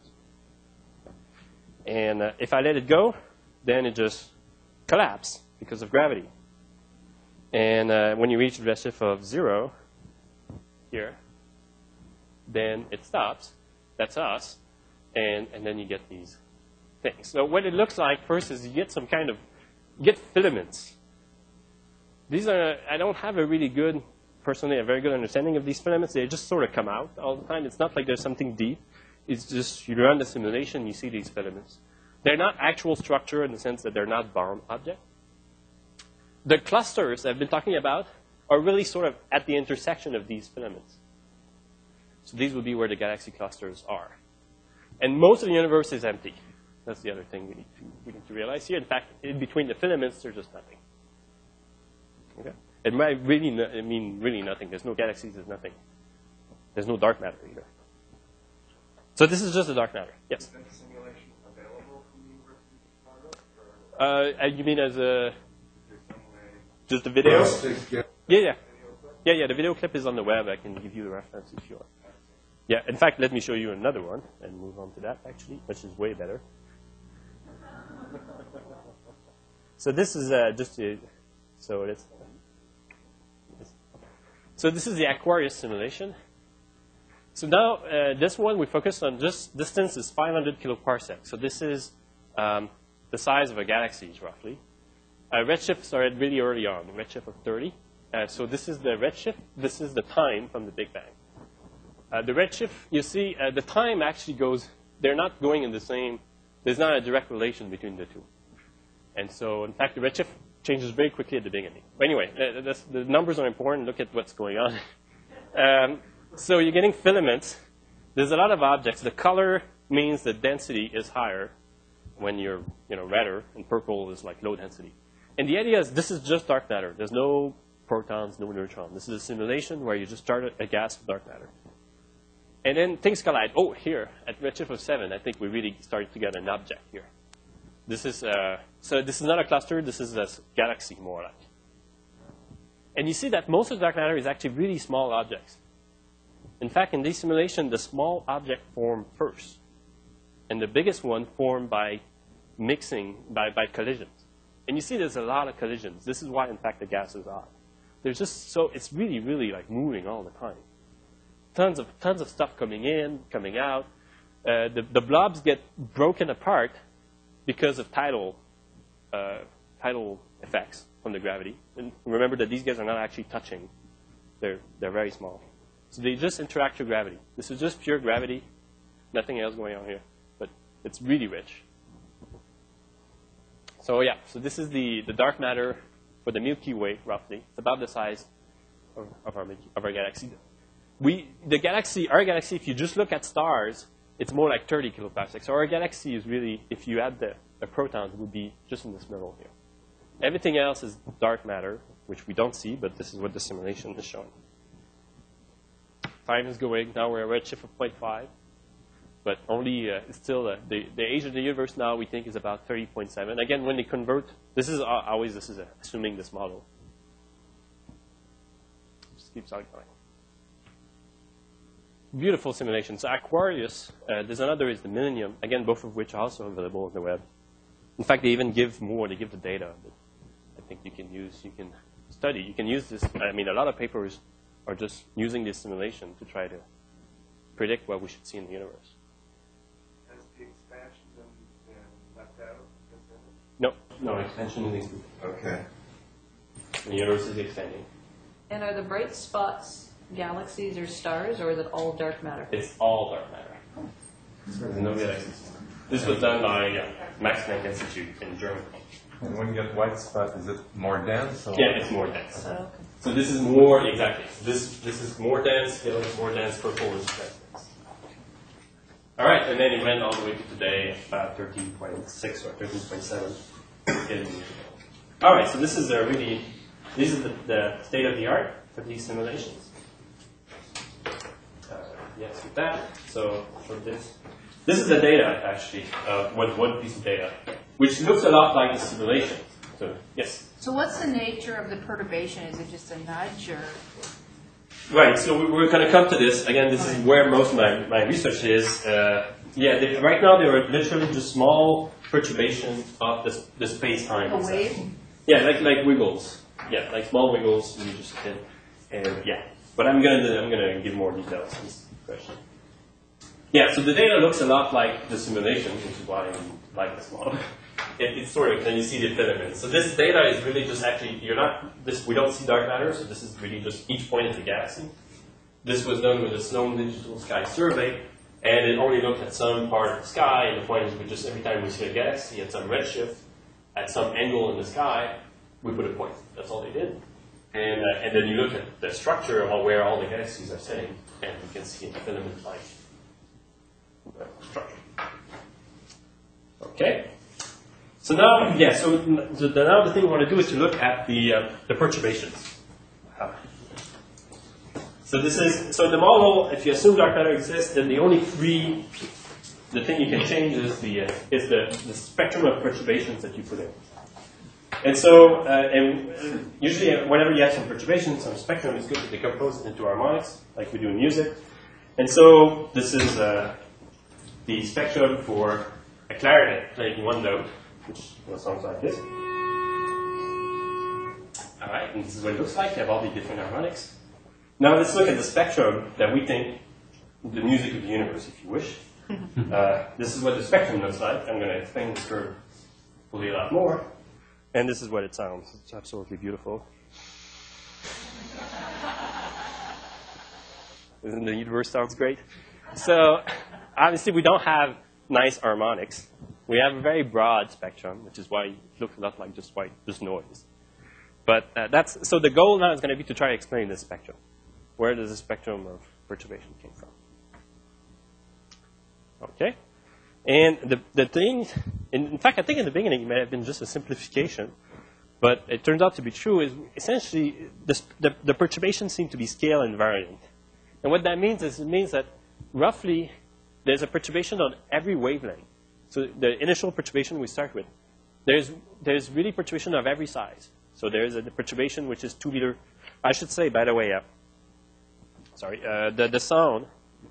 And if I let it go, then it just collapses because of gravity. And when you reach the redshift of 0 here, then it stops. That's us. And then you get these things. So what it looks like first is you get filaments. These are, I don't have a very good understanding of these filaments. They just sort of come out all the time. It's not like there's something deep. It's just you run the simulation, you see these filaments. They're not actual structure in the sense that they're not bound object. The clusters I've been talking about are really sort of at the intersection of these filaments. So these would be where the galaxy clusters are. And most of the universe is empty. That's the other thing we need to realize here. In fact, in between the filaments, there's just nothing. Okay? It might really mean really nothing. There's no galaxies, there's nothing. There's no dark matter either. So this is just the dark matter. Yes? Is that simulation available from the University of Chicago? You mean as a... There's some way Just the video? for us to get Yeah. video clip? Yeah, the video clip is on the web. I can give you the reference if you want. Yeah, in fact, let me show you another one and move on to that, actually, which is way better. So this is just a... So this is the Aquarius simulation. So now, this one, we focused on just distance is 500 kiloparsecs. So this is the size of a galaxy, roughly. Redshift started really early on, redshift of 30. So this is the redshift. This is the time from the Big Bang. The redshift, you see, the time actually goes, they're not going in the same, there's not a direct relation between the two. And so, in fact, the redshift changes very quickly at the beginning. But anyway, the numbers are important. Look at what's going on. So you're getting filaments. There's a lot of objects. The color means the density is higher when you're redder, and purple is like low density. And the idea is this is just dark matter. There's no protons, no neutrons. This is a simulation where you just start a gas of dark matter. And then things collide. Oh, here, at redshift of 7, I think we really started to get an object here. This is, so this is not a cluster. This is a galaxy, more like. And you see that most of the dark matter is actually really small objects. In fact, in this simulation, the small object formed first. And the biggest one formed by mixing, by collisions. And you see there's a lot of collisions. This is why, in fact, the gas is odd. There's just so, it's really, really like moving all the time. Tons of stuff coming in, coming out. The blobs get broken apart because of tidal effects from the gravity. And remember that these guys are not actually touching. They're very small. So they just interact with gravity. This is just pure gravity, nothing else going on here. But it's really rich. So yeah, so this is the dark matter for the Milky Way, roughly. It's about the size of our galaxy. Our galaxy, if you just look at stars, it's more like 30 kiloparsecs. So our galaxy is really, if you add the protons, would be just in this middle here. Everything else is dark matter, which we don't see, but this is what the simulation is showing. Time is going. Now we're at redshift of 0.5. But only, it's still, the age of the universe now we think is about 30.7. Again, when they convert, this is assuming this model. Just keeps on going. Beautiful simulation. So Aquarius, there's another is the Millennium. Again, both of which are also available on the web. In fact, they even give more. They give the data that I think you can use, you can study. You can use this. I mean, a lot of papers are just using this simulation to try to predict what we should see in the universe. Has the expansion been left out? No expansion in the Okay. The universe is expanding. And are the bright spots galaxies or stars, or is it all dark matter? It's all dark matter. There's no galaxies. This was done by Max Planck Institute in Germany. And when you get white spot, is it more dense? Or? Yeah, it's more dense. So, So this is more, exactly. This is more dense, yellow is more dense, purple is less dense. All right, and then it went all the way to today, about 13.6 or 13.7. All right, so this is the state of the art for these simulations. Yes, with that. So for this is the data actually, one piece of data, which looks a lot like the simulation. So yes. So what's the nature of the perturbation? Is it just a nudge or? Right, so we're going to come to this. Again, this is where most of my research is. Right now there are literally just small perturbations of the space-time. A wave? Yeah, like wiggles. Yeah, like small wiggles. You just hit, and yeah. But I'm gonna give more details on this question. Yeah, so the data looks a lot like the simulation, which is why I like this model. It's sort of, and you see the filaments. So this data is really just actually, we don't see dark matter, so this is really just each point is a galaxy. This was done with the Sloan Digital Sky Survey. And it only looked at some part of the sky, and the point is we just, every time we see a galaxy at some redshift, at some angle in the sky, we put a point. That's all they did. And then you look at the structure of where all the galaxies are sitting, and you can see an filament-like structure. Okay? So now, yeah, so now the thing we want to do is to look at the perturbations. So this is, so in the model, if you assume dark matter exists, then the thing you can change is the spectrum of perturbations that you put in. And so, usually whenever you have some perturbations, some spectrum, it's good to decompose it into harmonics, like we do in music. And so this is the spectrum for a clarinet playing one note, which sounds like this. All right, and this is what it looks like. You have all the different harmonics. Now let's look at the spectrum that we think, the music of the universe, if you wish. This is what the spectrum looks like. I'm going to explain this curve hopefully a lot more. And this is what it sounds. It's absolutely beautiful. Isn't the universe sounds great? So obviously we don't have nice harmonics. We have a very broad spectrum, which is why it looks a lot like just noise. But so the goal now is going to be to try to explain this spectrum. Where does the spectrum of perturbation came from? Okay. And the thing, in fact, I think in the beginning it may have been just a simplification, but it turns out to be true, is essentially the perturbations seem to be scale invariant. And what that means is it means that roughly there's a perturbation on every wavelength. So the initial perturbation we start with, there's really perturbation of every size. So there's a perturbation which is 2 meter. I should say, by the way, the sound.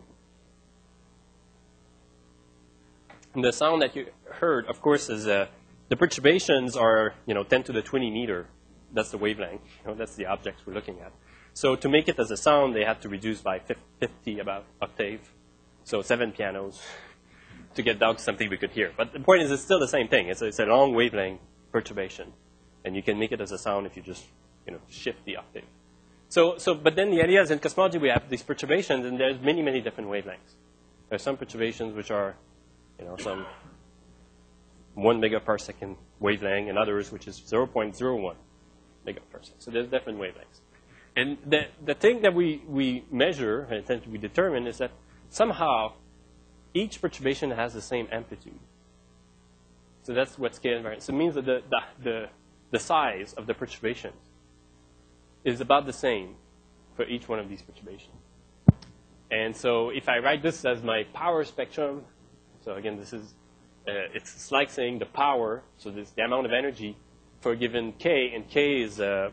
The sound that you heard, of course, is the perturbations are 10 to the 20 meter. That's the wavelength. That's the objects we're looking at. So to make it as a sound, they had to reduce by 50 about octave. So 7 pianos to get down to something we could hear. But the point is, it's still the same thing. It's a long wavelength perturbation, and you can make it as a sound if you just shift the octave. But then the idea is in cosmology we have these perturbations, and there's many, many different wavelengths. There's some perturbations which are, some 1 megaparsec wavelength, and others which is 0.01 megaparsec. So there's different wavelengths. And the thing that we measure and we determine is that somehow each perturbation has the same amplitude. So that's what scale invariance. So it means that the size of the perturbation is about the same for each one of these perturbations. And so if I write this as my power spectrum, so again, this is, it's like saying the power, so this the amount of energy for a given k, and k is the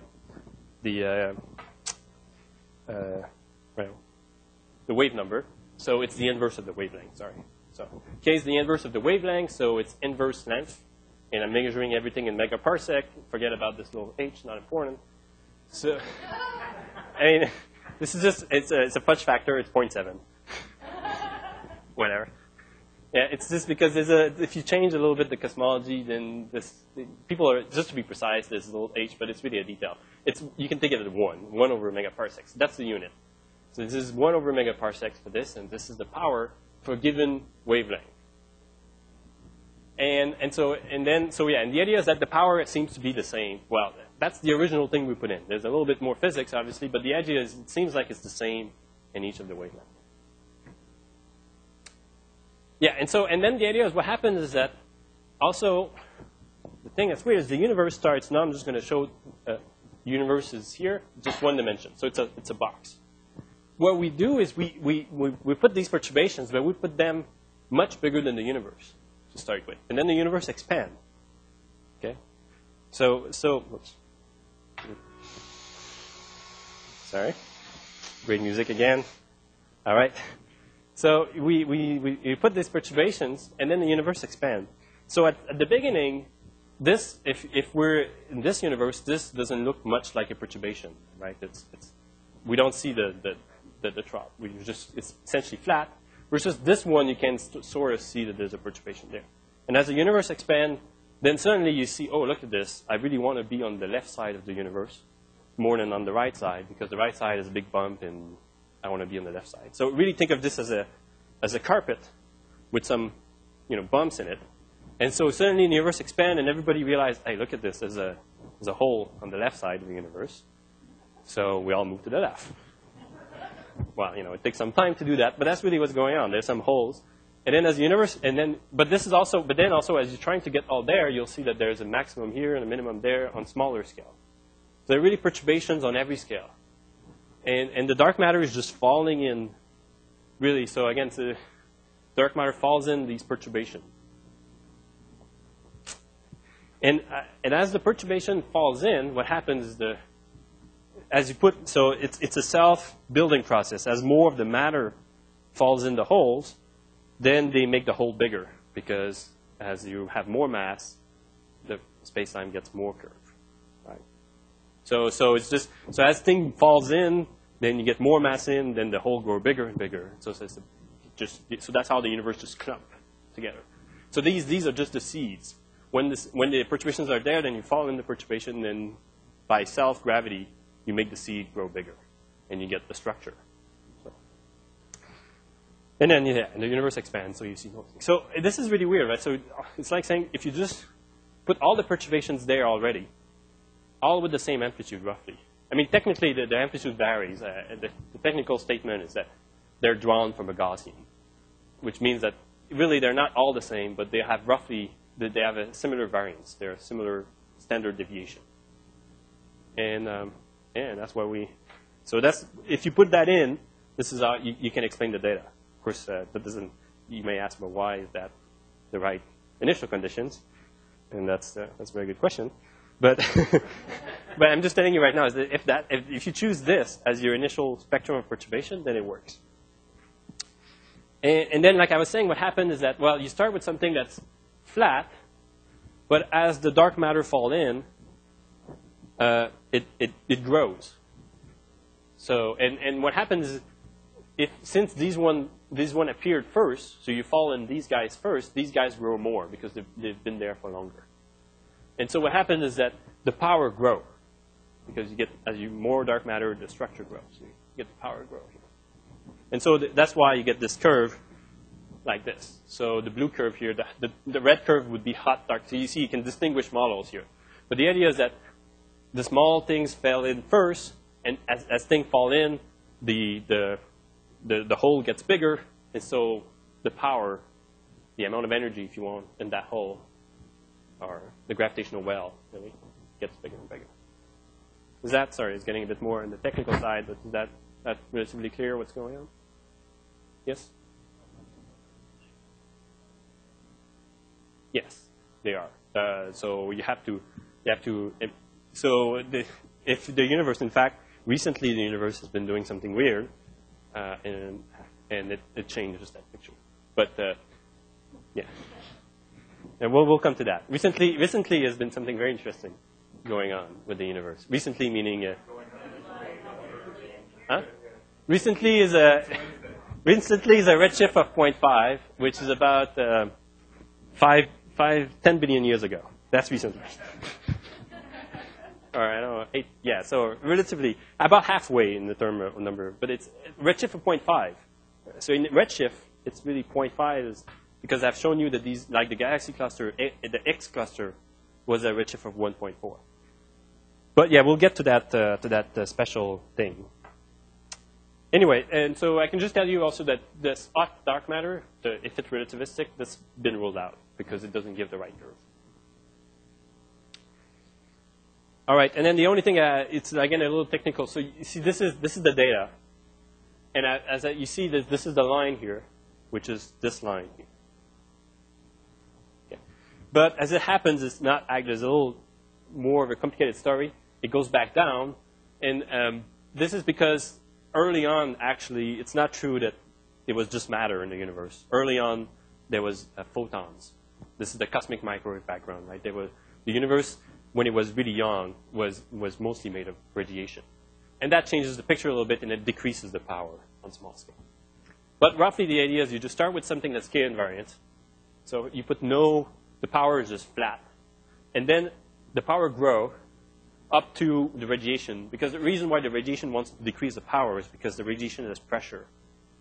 wave number. So it's the inverse of the wavelength, sorry. So k is the inverse of the wavelength, so it's inverse length. And I'm measuring everything in megaparsec. Forget about this little h, not important. So, I mean, this is just, it's a fudge factor, it's 0.7. Whatever. Yeah, it's just because if you change a little bit the cosmology, then people are, just to be precise, there's a little h, but it's really a detail. You can think of it as 1 over megaparsecs. That's the unit. So this is 1 over megaparsecs for this, and this is the power for a given wavelength. And the idea is that the power seems to be the same. Well, that's the original thing we put in. There's a little bit more physics, obviously, but the idea is it seems like it's the same in each of the wavelengths. Yeah, and then the idea is what happens is that also the thing that's weird is the universe starts. Now I'm just going to show the universe is here, just one dimension. So it's a box. What we do is we put these perturbations, but we put them much bigger than the universe to start with, and then the universe expands. Okay, so oops. Sorry, great music again. All right. So we put these perturbations, and then the universe expands. So at the beginning, if we're in this universe, this doesn't look much like a perturbation, right? We don't see the trough. It's essentially flat. Versus this one, you can sort of see that there's a perturbation there. And as the universe expands, then suddenly you see, oh, look at this. I really want to be on the left side of the universe more than on the right side, because the right side is a big bump, and I want to be on the left side. So really think of this as as a carpet with some, bumps in it. And so suddenly the universe expands, and everybody realized, hey, look at this. There's a hole on the left side of the universe. So we all move to the left. Well, it takes some time to do that, but that's really what's going on. There's some holes. And then as the universe, but then also as you're trying to get all there, you'll see that there's a maximum here and a minimum there on smaller scale. So there are really perturbations on every scale. And the dark matter is just falling in, really. So again, the dark matter falls in these perturbations. And as the perturbation falls in, what happens is it's a self-building process. As more of the matter falls in the holes, then they make the hole bigger, because as you have more mass, the space-time gets more curved, right? So it's just, so as thing falls in, then you get more mass in, then the hole grows bigger and bigger. So that's how the universe just clump together. So these are just the seeds. When the perturbations are there, then you fall in the perturbation, then by self-gravity, you make the seed grow bigger, and you get the structure. So. And then, and the universe expands, so you see more things. So this is really weird, right? So it's like saying, if you just put all the perturbations there already, all with the same amplitude, roughly. I mean, technically, the amplitude varies. The technical statement is that they're drawn from a Gaussian, which means that really they're not all the same, but they have they have a similar variance. They're a similar standard deviation. And that's why so that's, if you put that in, this is how you can explain the data. Of course, that doesn't, you may ask, well, why is that the right initial conditions? And that's a very good question. But, but I'm just telling you right now is that if you choose this as your initial spectrum of perturbation, then it works. And then, like I was saying, what happened is that, well, you start with something that's flat, but as the dark matter fall in, it grows. So, and what happens is, since these one appeared first, so you fall in these guys first, these guys grow more because they've been there for longer. And so what happens is that the power grows, because you get, more dark matter, the structure grows. So you get the power grow here. And so that's why you get this curve like this. So the blue curve here, the red curve would be hot, dark. So you see, you can distinguish models here. But the idea is that the small things fell in first, and as things fall in, the hole gets bigger, and so the power, the amount of energy, if you want, in that hole, or the gravitational well, really, gets bigger and bigger. Is that, sorry, it's getting a bit more on the technical side, but is that relatively clear what's going on? Yes? Yes, they are. So if the universe, in fact, recently the universe has been doing something weird, and it changes that picture. But yeah, and we'll come to that. Recently has been something very interesting going on with the universe. Recently meaning, Recently is a redshift of 0.5, which is about 10 billion years ago. That's recently. Or I don't know, 8. Yeah, so relatively about halfway in the term of number, but it's redshift of 0.5. So in redshift, it's really 0.5 is because I've shown you that these, like the galaxy cluster, the X cluster was a redshift of 1.4. But yeah, we'll get to that special thing. Anyway, and so I can just tell you also that this dark matter, if it's relativistic, that's been ruled out because it doesn't give the right curve. All right, and then the only thing, it's again a little technical. So you see, this is the data, and you see that this is the line here, which is this line here. Okay. But as it happens, it's not. There's a little more of a complicated story. It goes back down, and this is because early on, actually, it's not true that it was just matter in the universe. Early on, there was photons. This is the cosmic microwave background, right? The universe, when it was really young, was mostly made of radiation. And that changes the picture a little bit, and it decreases the power on small scale. But roughly, the idea is you just start with something that's k invariant. So you put the power is just flat. And then the power grow up to the radiation, because the reason why the radiation wants to decrease the power is because the radiation has pressure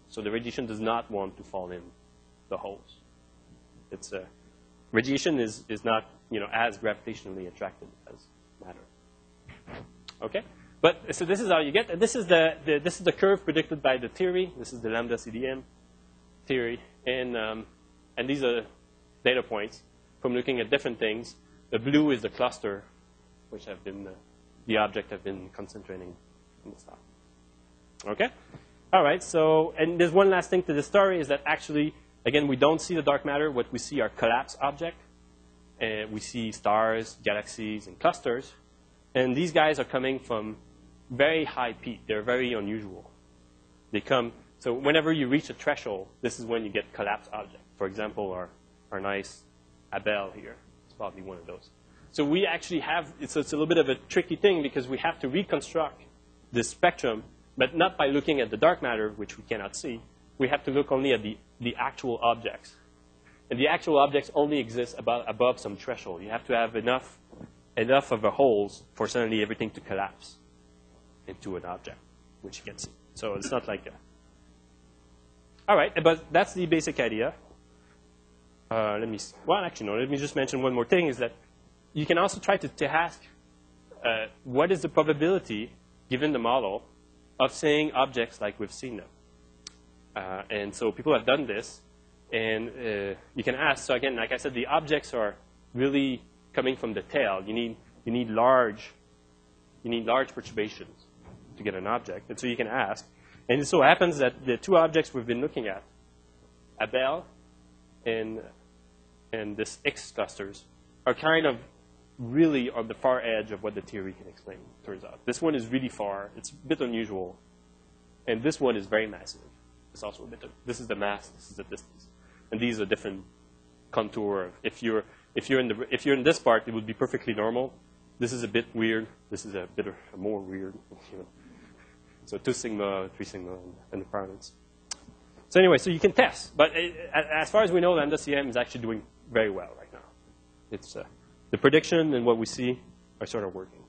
So the radiation does not want to fall in the holes. It's radiation is not as gravitationally attracted as matter. Okay, but so this is how you get. This is the curve predicted by the theory. This is the lambda CDM theory, and these are data points from looking at different things. The blue is the cluster, which have been the object have been concentrating in the star. Okay, all right. So, and there's one last thing to the story is that actually, again, we don't see the dark matter. What we see are collapsed objects. We see stars, galaxies, and clusters. And these guys are coming from very high peak. They're very unusual. They come, so whenever you reach a threshold, this is when you get collapsed objects. For example, our nice Abell here. It's probably one of those. So we actually have, it's a little bit of a tricky thing because we have to reconstruct this spectrum, but not by looking at the dark matter, which we cannot see. We have to look only at the actual objects. And the actual objects only exist above some threshold. You have to have enough of the holes for suddenly everything to collapse into an object, which you can see. So it's not like that. All right, but that's the basic idea. Let me just mention one more thing, is that you can also try to ask what is the probability, given the model, of seeing objects like we've seen them. And so people have done this. And you can ask, so again, like I said, the objects are really coming from the tail. You need large perturbations to get an object. And so you can ask. And it so happens that the two objects we've been looking at, Abell and this X clusters, are kind of really on the far edge of what the theory can explain, turns out. This one is really far. It's a bit unusual. And this one is very massive. It's also a bit this is the mass, this is the distance. And these are different contour. If you're in this part, it would be perfectly normal. This is a bit weird. This is a bit more weird. So 2 sigma, 3 sigma, and the parallels. So anyway, so you can test. But as far as we know, lambda CM is actually doing very well right now. It's the prediction and what we see are sort of working.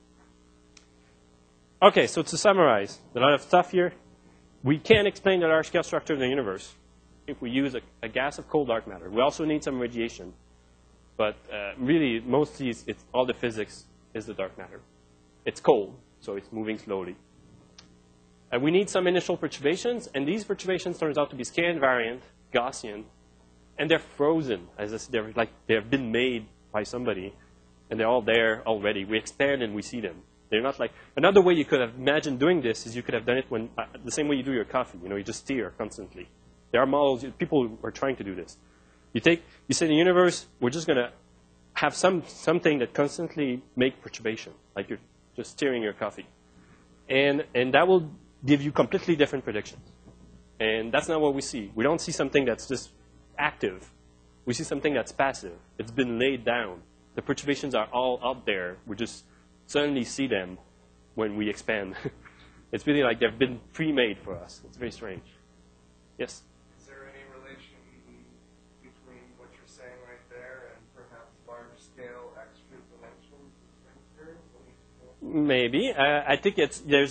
Okay, so to summarize, a lot of stuff here. We can explain the large-scale structure of the universe if we use a gas of cold dark matter. We also need some radiation. But really, mostly, all the physics is the dark matter. It's cold, so it's moving slowly. And we need some initial perturbations. And these perturbations turns out to be scale invariant, Gaussian. And they're frozen. As I said, they have been made by somebody. And they're all there already. We expand and we see them. They're not like, another way you could have imagined doing this is you could have done it when, the same way you do your coffee. You just stir constantly. There are models, people are trying to do this. You say in the universe, we're just going to have something that constantly make perturbation, like you're just stirring your coffee. And that will give you completely different predictions. And that's not what we see. We don't see something that's just active. We see something that's passive. It's been laid down. The perturbations are all out there. We just suddenly see them when we expand. It's really like they've been pre-made for us. It's very strange. Yes? Is there any relation between what you're saying right there and perhaps large-scale extra dimensions in string theory? Maybe. I think there's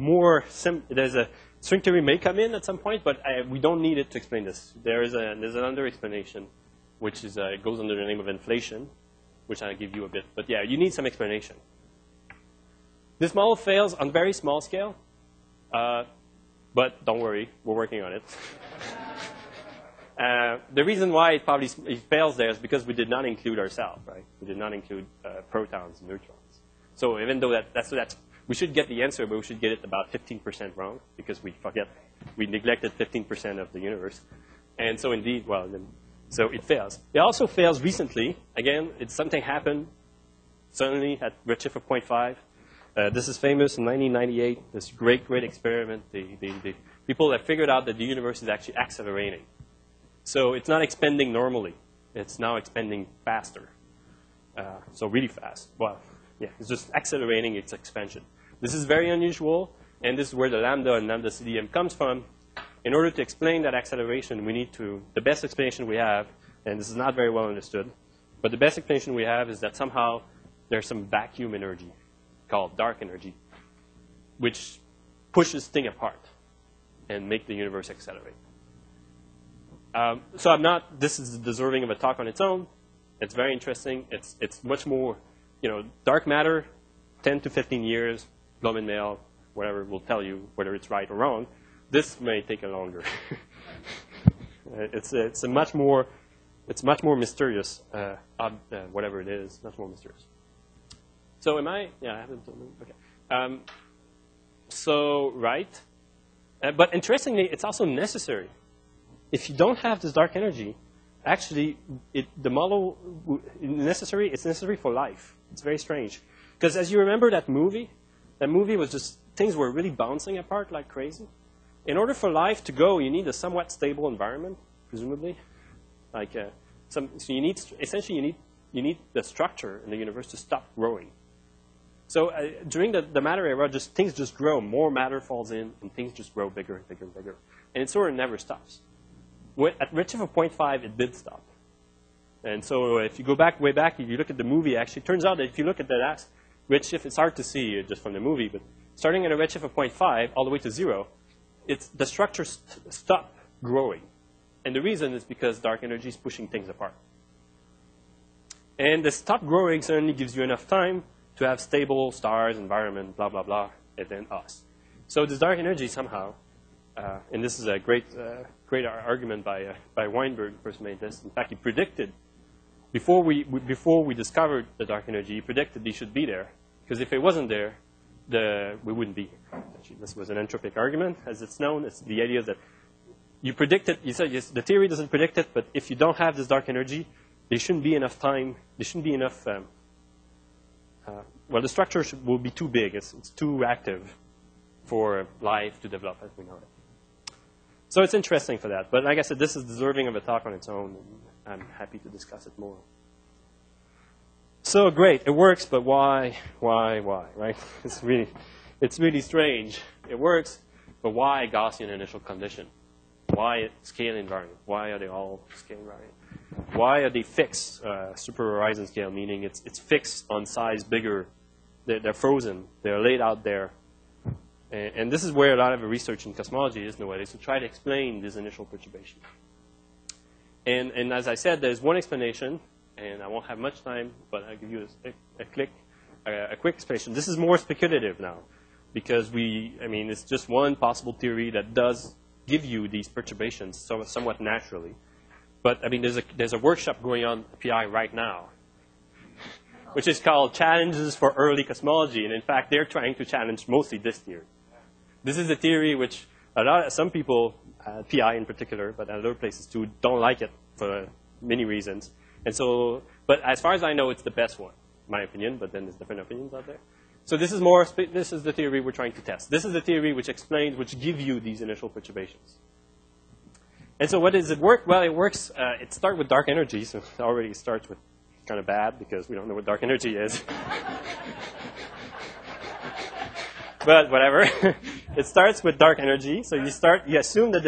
a string theory may come in at some point, but we don't need it to explain this. There's another explanation, which is it goes under the name of inflation, which I'll give you a bit. But yeah, you need some explanation. This model fails on very small scale, but don't worry, we're working on it. The reason why it fails there is because we did not include ourselves, right? We did not include protons and neutrons. So even though we should get the answer, but we should get it about 15% wrong because we neglected 15% of the universe. And so indeed, so it fails. It also fails recently. Again, something happened suddenly at redshift of 0.5. This is famous in 1998, this great experiment. People have figured out that the universe is actually accelerating. So it's not expanding normally. It's now expanding faster. So really fast. Well, yeah, it's just accelerating its expansion. This is very unusual, and this is where the lambda and lambda CDM comes from. In order to explain that acceleration, the best explanation we have, and this is not very well understood, but the best explanation we have is that somehow there's some vacuum energy called dark energy, which pushes things apart and make the universe accelerate. So I'm not, this is deserving of a talk on its own. It's very interesting. It's much more, dark matter, 10 to 15 years, Bloom Mail, whatever will tell you whether it's right or wrong. This may take a longer. It's much more mysterious, whatever it is, much more mysterious. So am I? Yeah, I haven't told you. Okay. So, right. But interestingly, it's also necessary. If you don't have this dark energy, actually, the model it's necessary for life. It's very strange. Because as you remember that movie was just, things were really bouncing apart like crazy. In order for life to go, you need a somewhat stable environment, presumably. So you need, essentially, you need the structure in the universe to stop growing. So during the matter era, things just grow. More matter falls in, and things just grow bigger and bigger and bigger. And it sort of never stops. At redshift of 0.5, it did stop. And so if you go way back, if you look at the movie, actually, it turns out that if you look at that redshift, it's hard to see just from the movie, but starting at a redshift of 0.5 all the way to 0, the structures stop growing. And the reason is because dark energy is pushing things apart. And the stop growing certainly gives you enough time to have stable stars, environment, blah, blah, blah, and then us. So this dark energy somehow, and this is a great argument by Weinberg, first made this. In fact, he predicted, before we discovered the dark energy, he predicted they should be there. Because if it wasn't there, we wouldn't be here. Actually, this was an entropic argument, as it's known. It's the idea that you predict it. You said, yes, the theory doesn't predict it, but if you don't have this dark energy, there shouldn't be enough time. There shouldn't be enough. The structure will be too big. It's too active for life to develop as we know it. So it's interesting for that. But like I said, this is deserving of a talk on its own. And I'm happy to discuss it more. So great, it works, but why, right? It's really strange. It works, but why Gaussian initial condition? Why scale invariant? Why are they all scale invariant? Why are they fixed, super horizon scale, meaning it's fixed on size bigger? They're frozen. They're laid out there. And this is where a lot of the research in cosmology is nowadays, to try to explain this initial perturbation. And as I said, there's one explanation, and I won't have much time, but I'll give you a quick explanation. This is more speculative now, because it's just one possible theory that does give you these perturbations somewhat naturally. But there's a workshop going on at PI right now, which is called Challenges for Early Cosmology, and in fact, they're trying to challenge mostly this theory. This is a theory which some people, PI in particular, but other places too, don't like it for many reasons. And so, but as far as I know, it's the best one, my opinion. But then there's different opinions out there. So this is the theory we're trying to test. This is the theory which give you these initial perturbations. And so, what does it work? Well, it works. It starts with dark energy, so it already starts with kind of bad because we don't know what dark energy is. But whatever. It starts with dark energy. So you assume that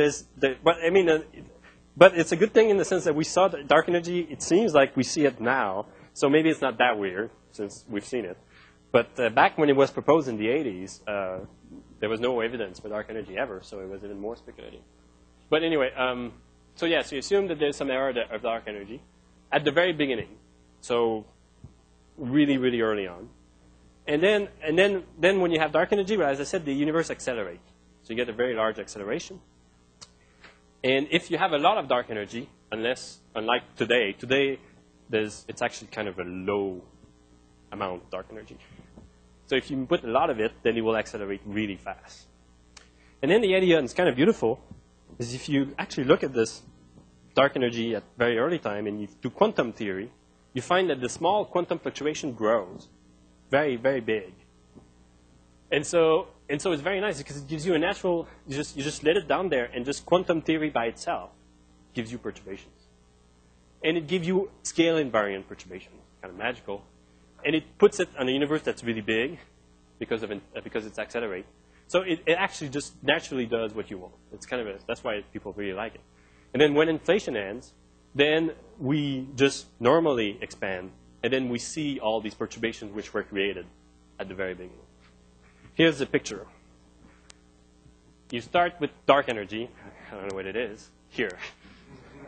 but it's a good thing in the sense that we saw the dark energy. It seems like we see it now. So maybe it's not that weird since we've seen it. But back when it was proposed in the 80s, there was no evidence for dark energy ever. So it was even more speculative. But anyway, so you assume that there's some error of dark energy at the very beginning. So really, really early on. And then when you have dark energy, well, as I said, the universe accelerates. So you get a very large acceleration. And if you have a lot of dark energy, unlike today it's actually kind of a low amount of dark energy. So if you put a lot of it, then it will accelerate really fast. And then the idea, and it's kind of beautiful, is if you actually look at this dark energy at very early time and you do quantum theory, you find that the small quantum fluctuation grows very, very big. And so it's very nice because it gives you a natural, you just let it down there, and just quantum theory by itself gives you perturbations. And it gives you scale invariant perturbation, kind of magical. And it puts it on a universe that's really big because it's accelerating. So it actually just naturally does what you want. It's kind of that's why people really like it. And then when inflation ends, then we just normally expand, and then we see all these perturbations which were created at the very beginning. Here's the picture. You start with dark energy. I don't know what it is. Here.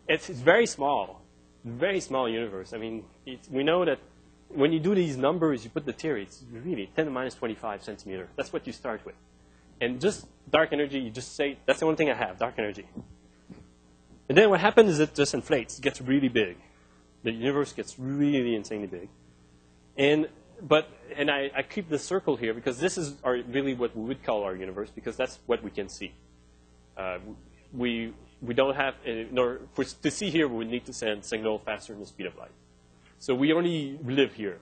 it's very small universe. I mean, we know that when you do these numbers, you put the theory, it's really 10 to minus 25 centimeter. That's what you start with. And just dark energy, you just say, that's the only thing I have, dark energy. And then what happens is it just inflates. It gets really big. The universe gets really insanely big. And I keep the circle here because this is really what we would call our universe because that's what we can see. We don't have, to see here, we would need to send signal faster than the speed of light. So we only live here.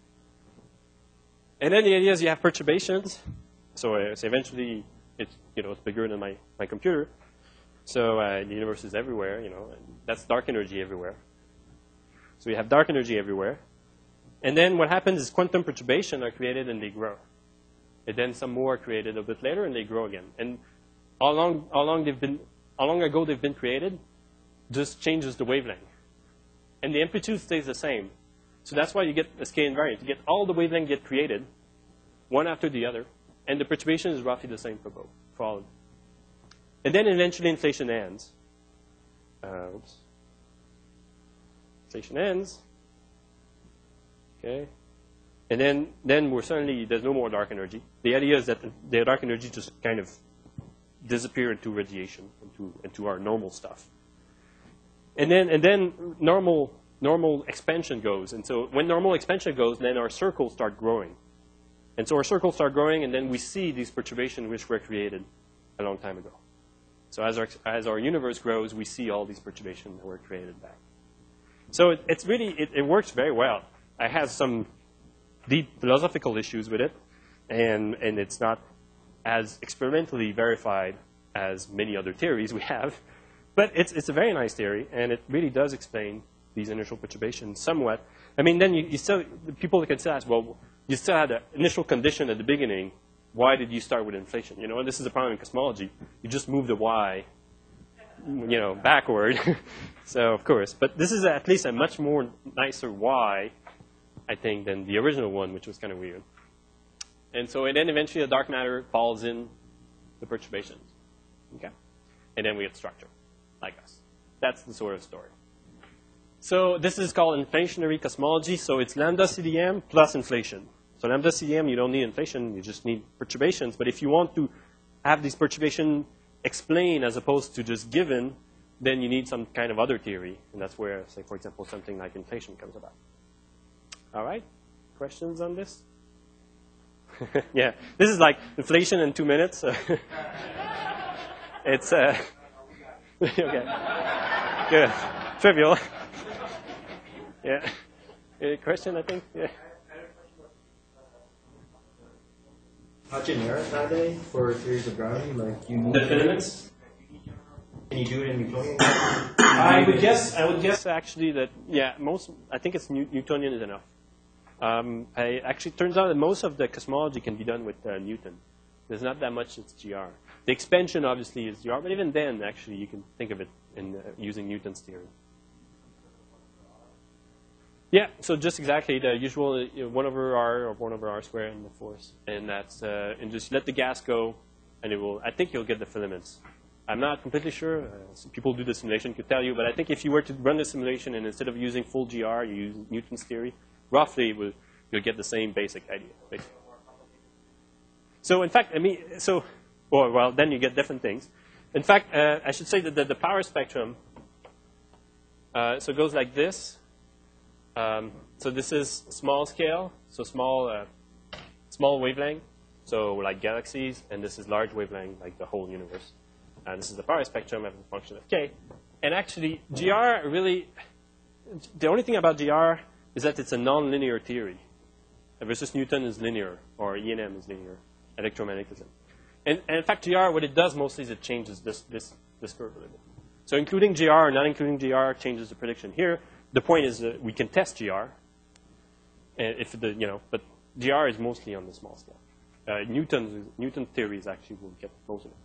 And then the idea is you have perturbations. So eventually it's bigger than my computer. So the universe is everywhere, and that's dark energy everywhere. So we have dark energy everywhere. And then what happens is quantum perturbations are created and they grow. And then some more are created a bit later and they grow again. And how long ago they've been created just changes the wavelength. And the amplitude stays the same. So that's why you get a scale invariant. You get all the wavelengths get created, one after the other, and the perturbation is roughly the same for both, for all of them. And then eventually inflation ends. Inflation ends. Okay. And then there's no more dark energy. The idea is that the dark energy just kind of disappear into radiation, into our normal stuff. And then normal expansion goes. And so when normal expansion goes, then our circles start growing. And so our circles start growing, and then we see these perturbations which were created a long time ago. So as our universe grows, we see all these perturbations that were created back. So it works very well. I have some deep philosophical issues with it, and it's not as experimentally verified as many other theories we have. But it's a very nice theory, and it really does explain these initial perturbations somewhat. I mean, then you still, people can still ask, well, you still had an initial condition at the beginning. Why did you start with inflation? And this is a problem in cosmology. You just move the y, backward. So, of course. But this is at least a much more nicer y, I think, than the original one, which was kind of weird. And so, and then eventually the dark matter falls in the perturbations. Okay? And then we get structure, like us. That's the sort of story. So this is called inflationary cosmology. So it's lambda CDM plus inflation. So lambda CDM, you don't need inflation. You just need perturbations. But if you want to have these perturbations explained as opposed to just given, then you need some kind of other theory. And that's where, say, for example, something like inflation comes about. All right? Questions on this? Yeah. This is like inflation in 2 minutes. It's okay. Good. Trivial. Yeah. Any question, I think? Yeah. How generic are they for theories of gravity? Like The filaments? Can you do it in Newtonian? I would guess actually that I think it's Newtonian is enough. Actually, it turns out that most of the cosmology can be done with Newton. There's not that much that's GR. The expansion obviously is GR, but even then, actually, you can think of it in using Newton's theory. Yeah, so just exactly the usual 1 over r or 1 over r squared in the force, and that's and just let the gas go, and it will. I think you'll get the filaments. I'm not completely sure. Some people do the simulation could tell you, but I think if you were to run the simulation and instead of using full GR, you use Newton's theory, roughly you'll get the same basic idea. Basically. So in fact, then you get different things. In fact, I should say that the power spectrum. So it goes like this. So this is small scale, so small wavelength, so like galaxies, and this is large wavelength, like the whole universe. And this is the power spectrum as a function of k. And actually, GR really, the only thing about GR is that it's a nonlinear theory, versus Newton is linear, or ENM is linear, electromagnetism. And in fact, GR, what it does mostly is it changes this curve a little bit. So including GR or not including GR changes the prediction here. The point is that we can test GR, but GR is mostly on the small scale. Newton's theories actually will get most of it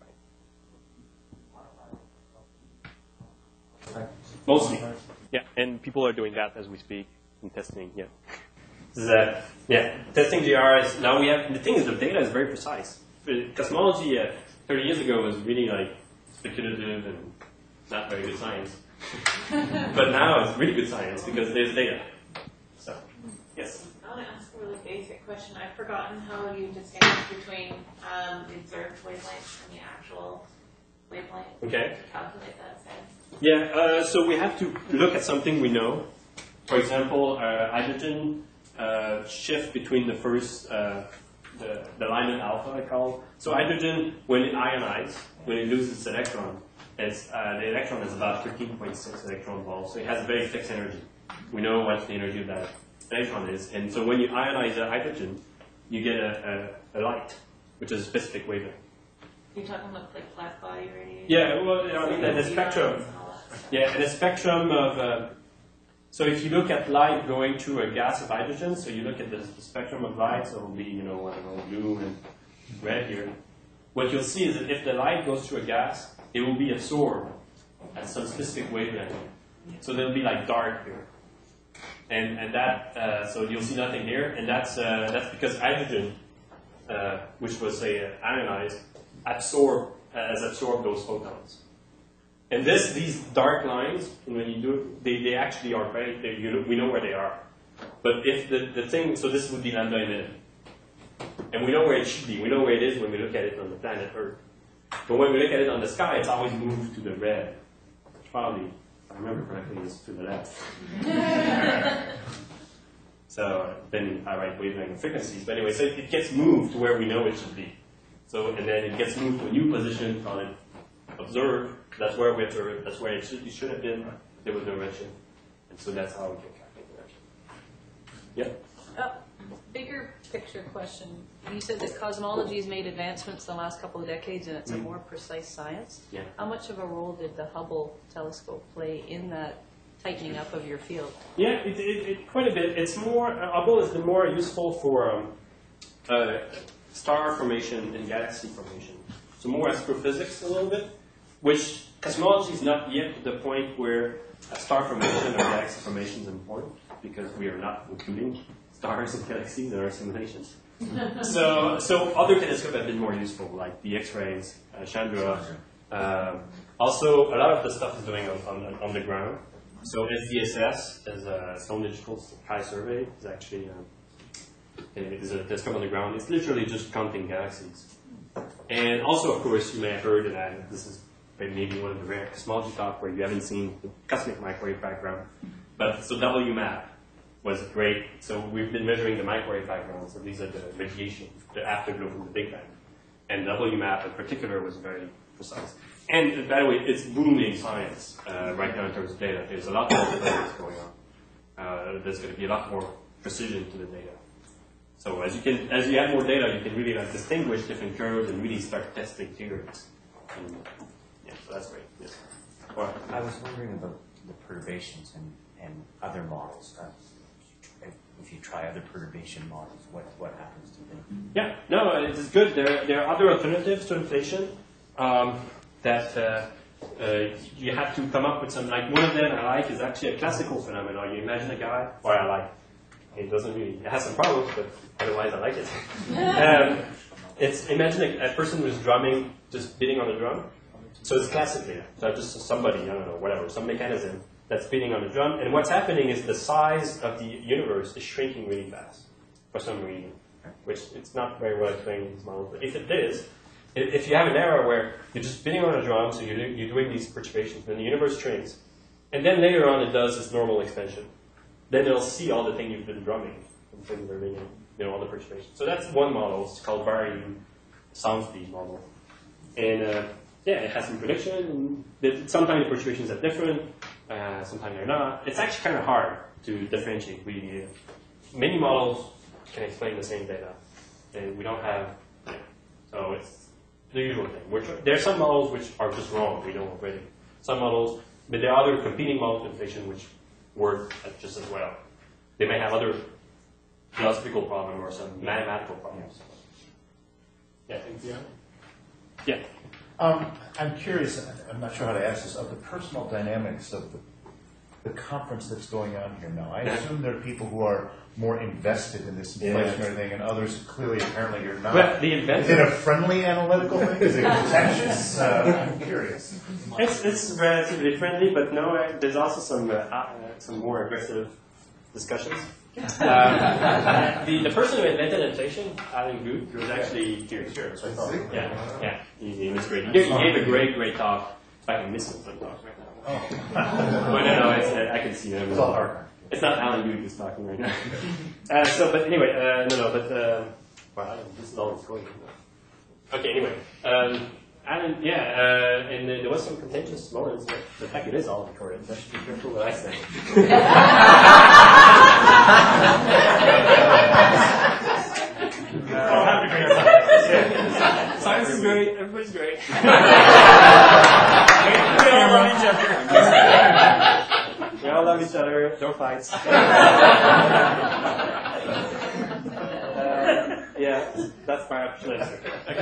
right. Mostly, yeah. And people are doing that as we speak and testing. Yeah, testing GR is now we have. The thing is, the data is very precise. Cosmology 30 years ago was really like speculative and not very good science. But now it's really good science because there's data. So, yes. I want to ask a really basic question. I've forgotten how you distinguish between the observed wavelength and the actual wavelength. Okay. To calculate that sense. Yeah, so we have to look at something we know. For example, hydrogen shift between the first, the Lyman alpha, I call. So hydrogen, when it ionizes, when it loses its electron, the electron is about 13.6 electron volts. So it has a very fixed energy. We know what the energy of that electron is. And so when you ionize the hydrogen, you get a light, which is a specific wavelength. You're talking about like black body radiation? Yeah, well, I mean, the spectrum. Yeah, and a spectrum of. So if you look at light going through a gas of hydrogen, so you look at the spectrum of light, so it will be, I don't know, blue and red here. What you'll see is that if the light goes through a gas, it will be absorbed at some specific wavelength. So they'll be like dark here. And that, so you'll see nothing here, and that's because hydrogen, which was, say, ionized, has absorbed those photons. And these dark lines, when you do it, they actually are very, we know where they are. But if the thing, so this would be lambda emitted. And we know where it should be. We know where it is when we look at it on the planet Earth. But when we look at it on the sky, it's always moved to the red. Probably, if I remember correctly, it's to the left. So then I write wavelength and frequencies. But anyway, so it gets moved to where we know it should be. So, and then it gets moved to a new position called observed. That's where we observe it. That's where it should have been. There was no redshift. And so that's how we can calculate the redshift. Yeah? Bigger picture question. You said that cosmology has made advancements in the last couple of decades and it's a more precise science. Yeah. How much of a role did the Hubble telescope play in that tightening up of your field? Yeah, quite a bit. It's more, Hubble is more useful for star formation and galaxy formation. So more astrophysics a little bit, which cosmology is not yet to the point where star formation or galaxy formation is important because we are not including stars and galaxies in our simulations. So other telescopes have been more useful, like the X-rays, Chandra. Also, a lot of the stuff is doing on the ground. So SDSS, as a Sloan Digital Sky Survey, is actually is a telescope on the ground. It's literally just counting galaxies. And also, of course, you may have heard that this is maybe one of the rare cosmology talk where you haven't seen the cosmic microwave background. But so WMAP was great. So we've been measuring the microwave background. So these are the radiation, the afterglow from the Big Bang. And WMAP in particular was very precise. And by the way, it's booming science right now in terms of data. There's a lot more studies going on. There's going to be a lot more precision to the data. So as you have more data, you can really distinguish different curves and really start testing theories. And, yeah, so that's great. Yes. Right. I was wondering about the perturbations and other models. If you try other perturbation models, what happens to them? Yeah, no, it's good. There are other alternatives to inflation that you have to come up with some. Like one of them I like is actually a classical phenomenon. You imagine a guy, or I like. It doesn't really. It has some problems, but otherwise I like it. It's imagine a person who's drumming, just beating on the drum. So it's classic data. So just somebody, I don't know, whatever, some mechanism that's beating on the drum. And what's happening is the size of the universe is shrinking really fast for some reason, which it's not very well explained in these models. But if it is, if you have an error where you're just beating on a drum, so you're doing these perturbations, then the universe shrinks. And then later on it does its normal expansion. Then it'll see all the things you've been drumming, and things are being, all the perturbations. So that's one model. It's called varying sound speed model. And yeah, it has some prediction. Sometimes the perturbations are different, sometimes they're not. It's actually kind of hard to differentiate. Many models can explain the same data, and we don't have. So it's the usual thing. There are some models which are just wrong. We know already. Some models, but there are other competing models of inflation which work just as well. They may have other philosophical problems or some mathematical problems. Yeah. Yeah. I'm curious, I'm not sure how to ask this, of the personal dynamics of the conference that's going on here now? I assume there are people who are more invested in this inflationary thing, and others clearly, apparently, you're not. But the Is it a friendly analytical thing? Is it contentious? I'm curious. It's relatively friendly, but no, there's also some more aggressive discussions. The person who invented inflation, Alan Guth, was actually here. So I thought, Yeah, he was great. He gave a great talk. If I can miss him some talk right now. oh. Well, no, I can see him. It's all hard. It's not Alan Guth who's talking right now. But anyway, wow, this is all it's going. Okay, anyway, Alan, and there was some contentious moments, but the fact it is all recorded, so I should be careful what I say. Science is great, everybody's great. We all love each other. We all love each other, no fights. Yeah, that's my option. I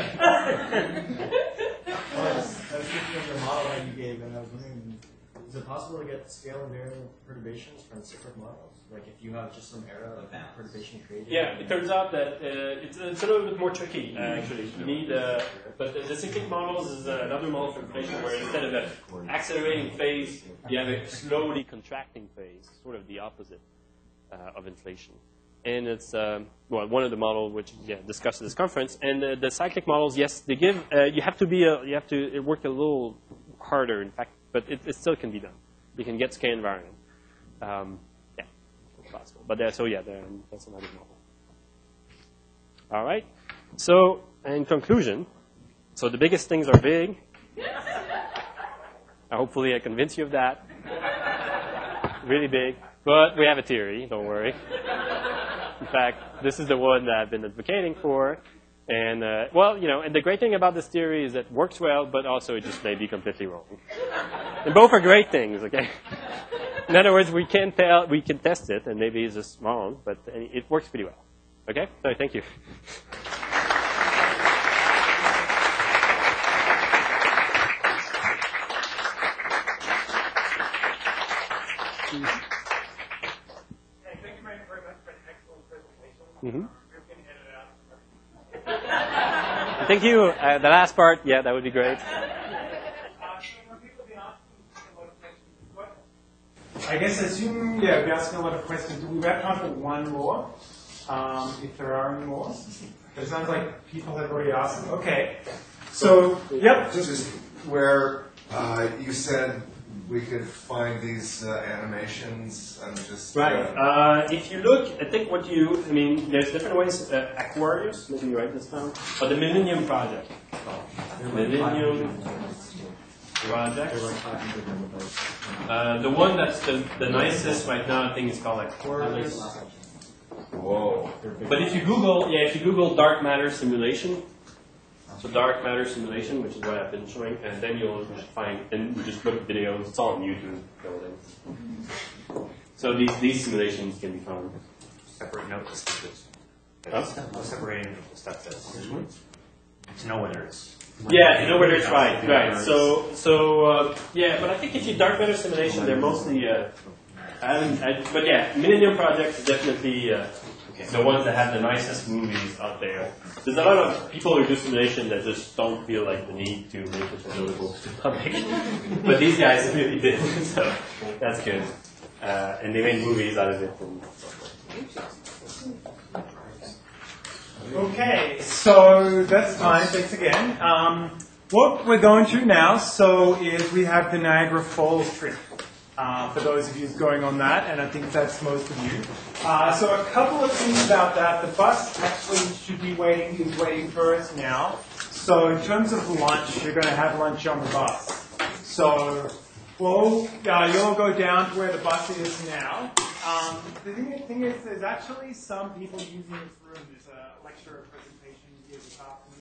was thinking of the model that you gave, and I was wondering, is it possible to get scale invariant perturbations from cyclic models? Like if you have just some error of perturbation created? Yeah, it turns out that it's a little bit more tricky, actually. You need, but the cyclic models is another model for inflation where instead of an accelerating phase, you have a slowly contracting phase, sort of the opposite of inflation. And it's one of the models which discussed at this conference. And the cyclic models, yes, they give. You have to work a little harder, in fact, but it still can be done. You can get scale invariant. It's possible. But that's another model. All right. So in conclusion, so the biggest things are big. Hopefully, I convince you of that. Really big. But we have a theory. Don't worry. In fact, this is the one that I've been advocating for. And, and the great thing about this theory is that it works well, but also it just may be completely wrong. And both are great things, okay? In other words, we can test it, and maybe it's just wrong, but it works pretty well. Okay? So thank you. Mm-hmm. Thank you. The last part, that would be great. I guess assume, we're asking a lot of questions. We have time for one more, if there are any more. It sounds like people have already asked them. Okay. So, Just where you said we could find these animations and just... Right. If you look, I think there's different ways. Aquarius, maybe you write this down. Or the Millennium Project. Millennium Project. The one that's the nicest right now, I think, is called Aquarius. Whoa. But if you Google dark matter simulation, so dark matter simulation, which is what I've been showing, and then you'll find, and you just look at videos, it's all on YouTube. So these simulations can be found. Separating out the stuff Huh? separating the stuff that's to know whether it's to know whether it's right. So but I think if you dark matter simulation, they're mostly Millennium Project is definitely the ones that have the nicest movies out there. There's a lot of people who do simulation that just don't feel like the need to make it available to the public. But these guys really did, so that's good. And they made movies out of it. Okay, so that's time. Thanks again. What we're going to now, is we have the Niagara Falls trip. For those of you going on that, and I think that's most of you. So a couple of things about that. The bus actually is waiting for us now. So in terms of lunch, you're going to have lunch on the bus. So you'll go down to where the bus is now. The thing is, there's actually some people using this room. There's a lecture presentation here this afternoon.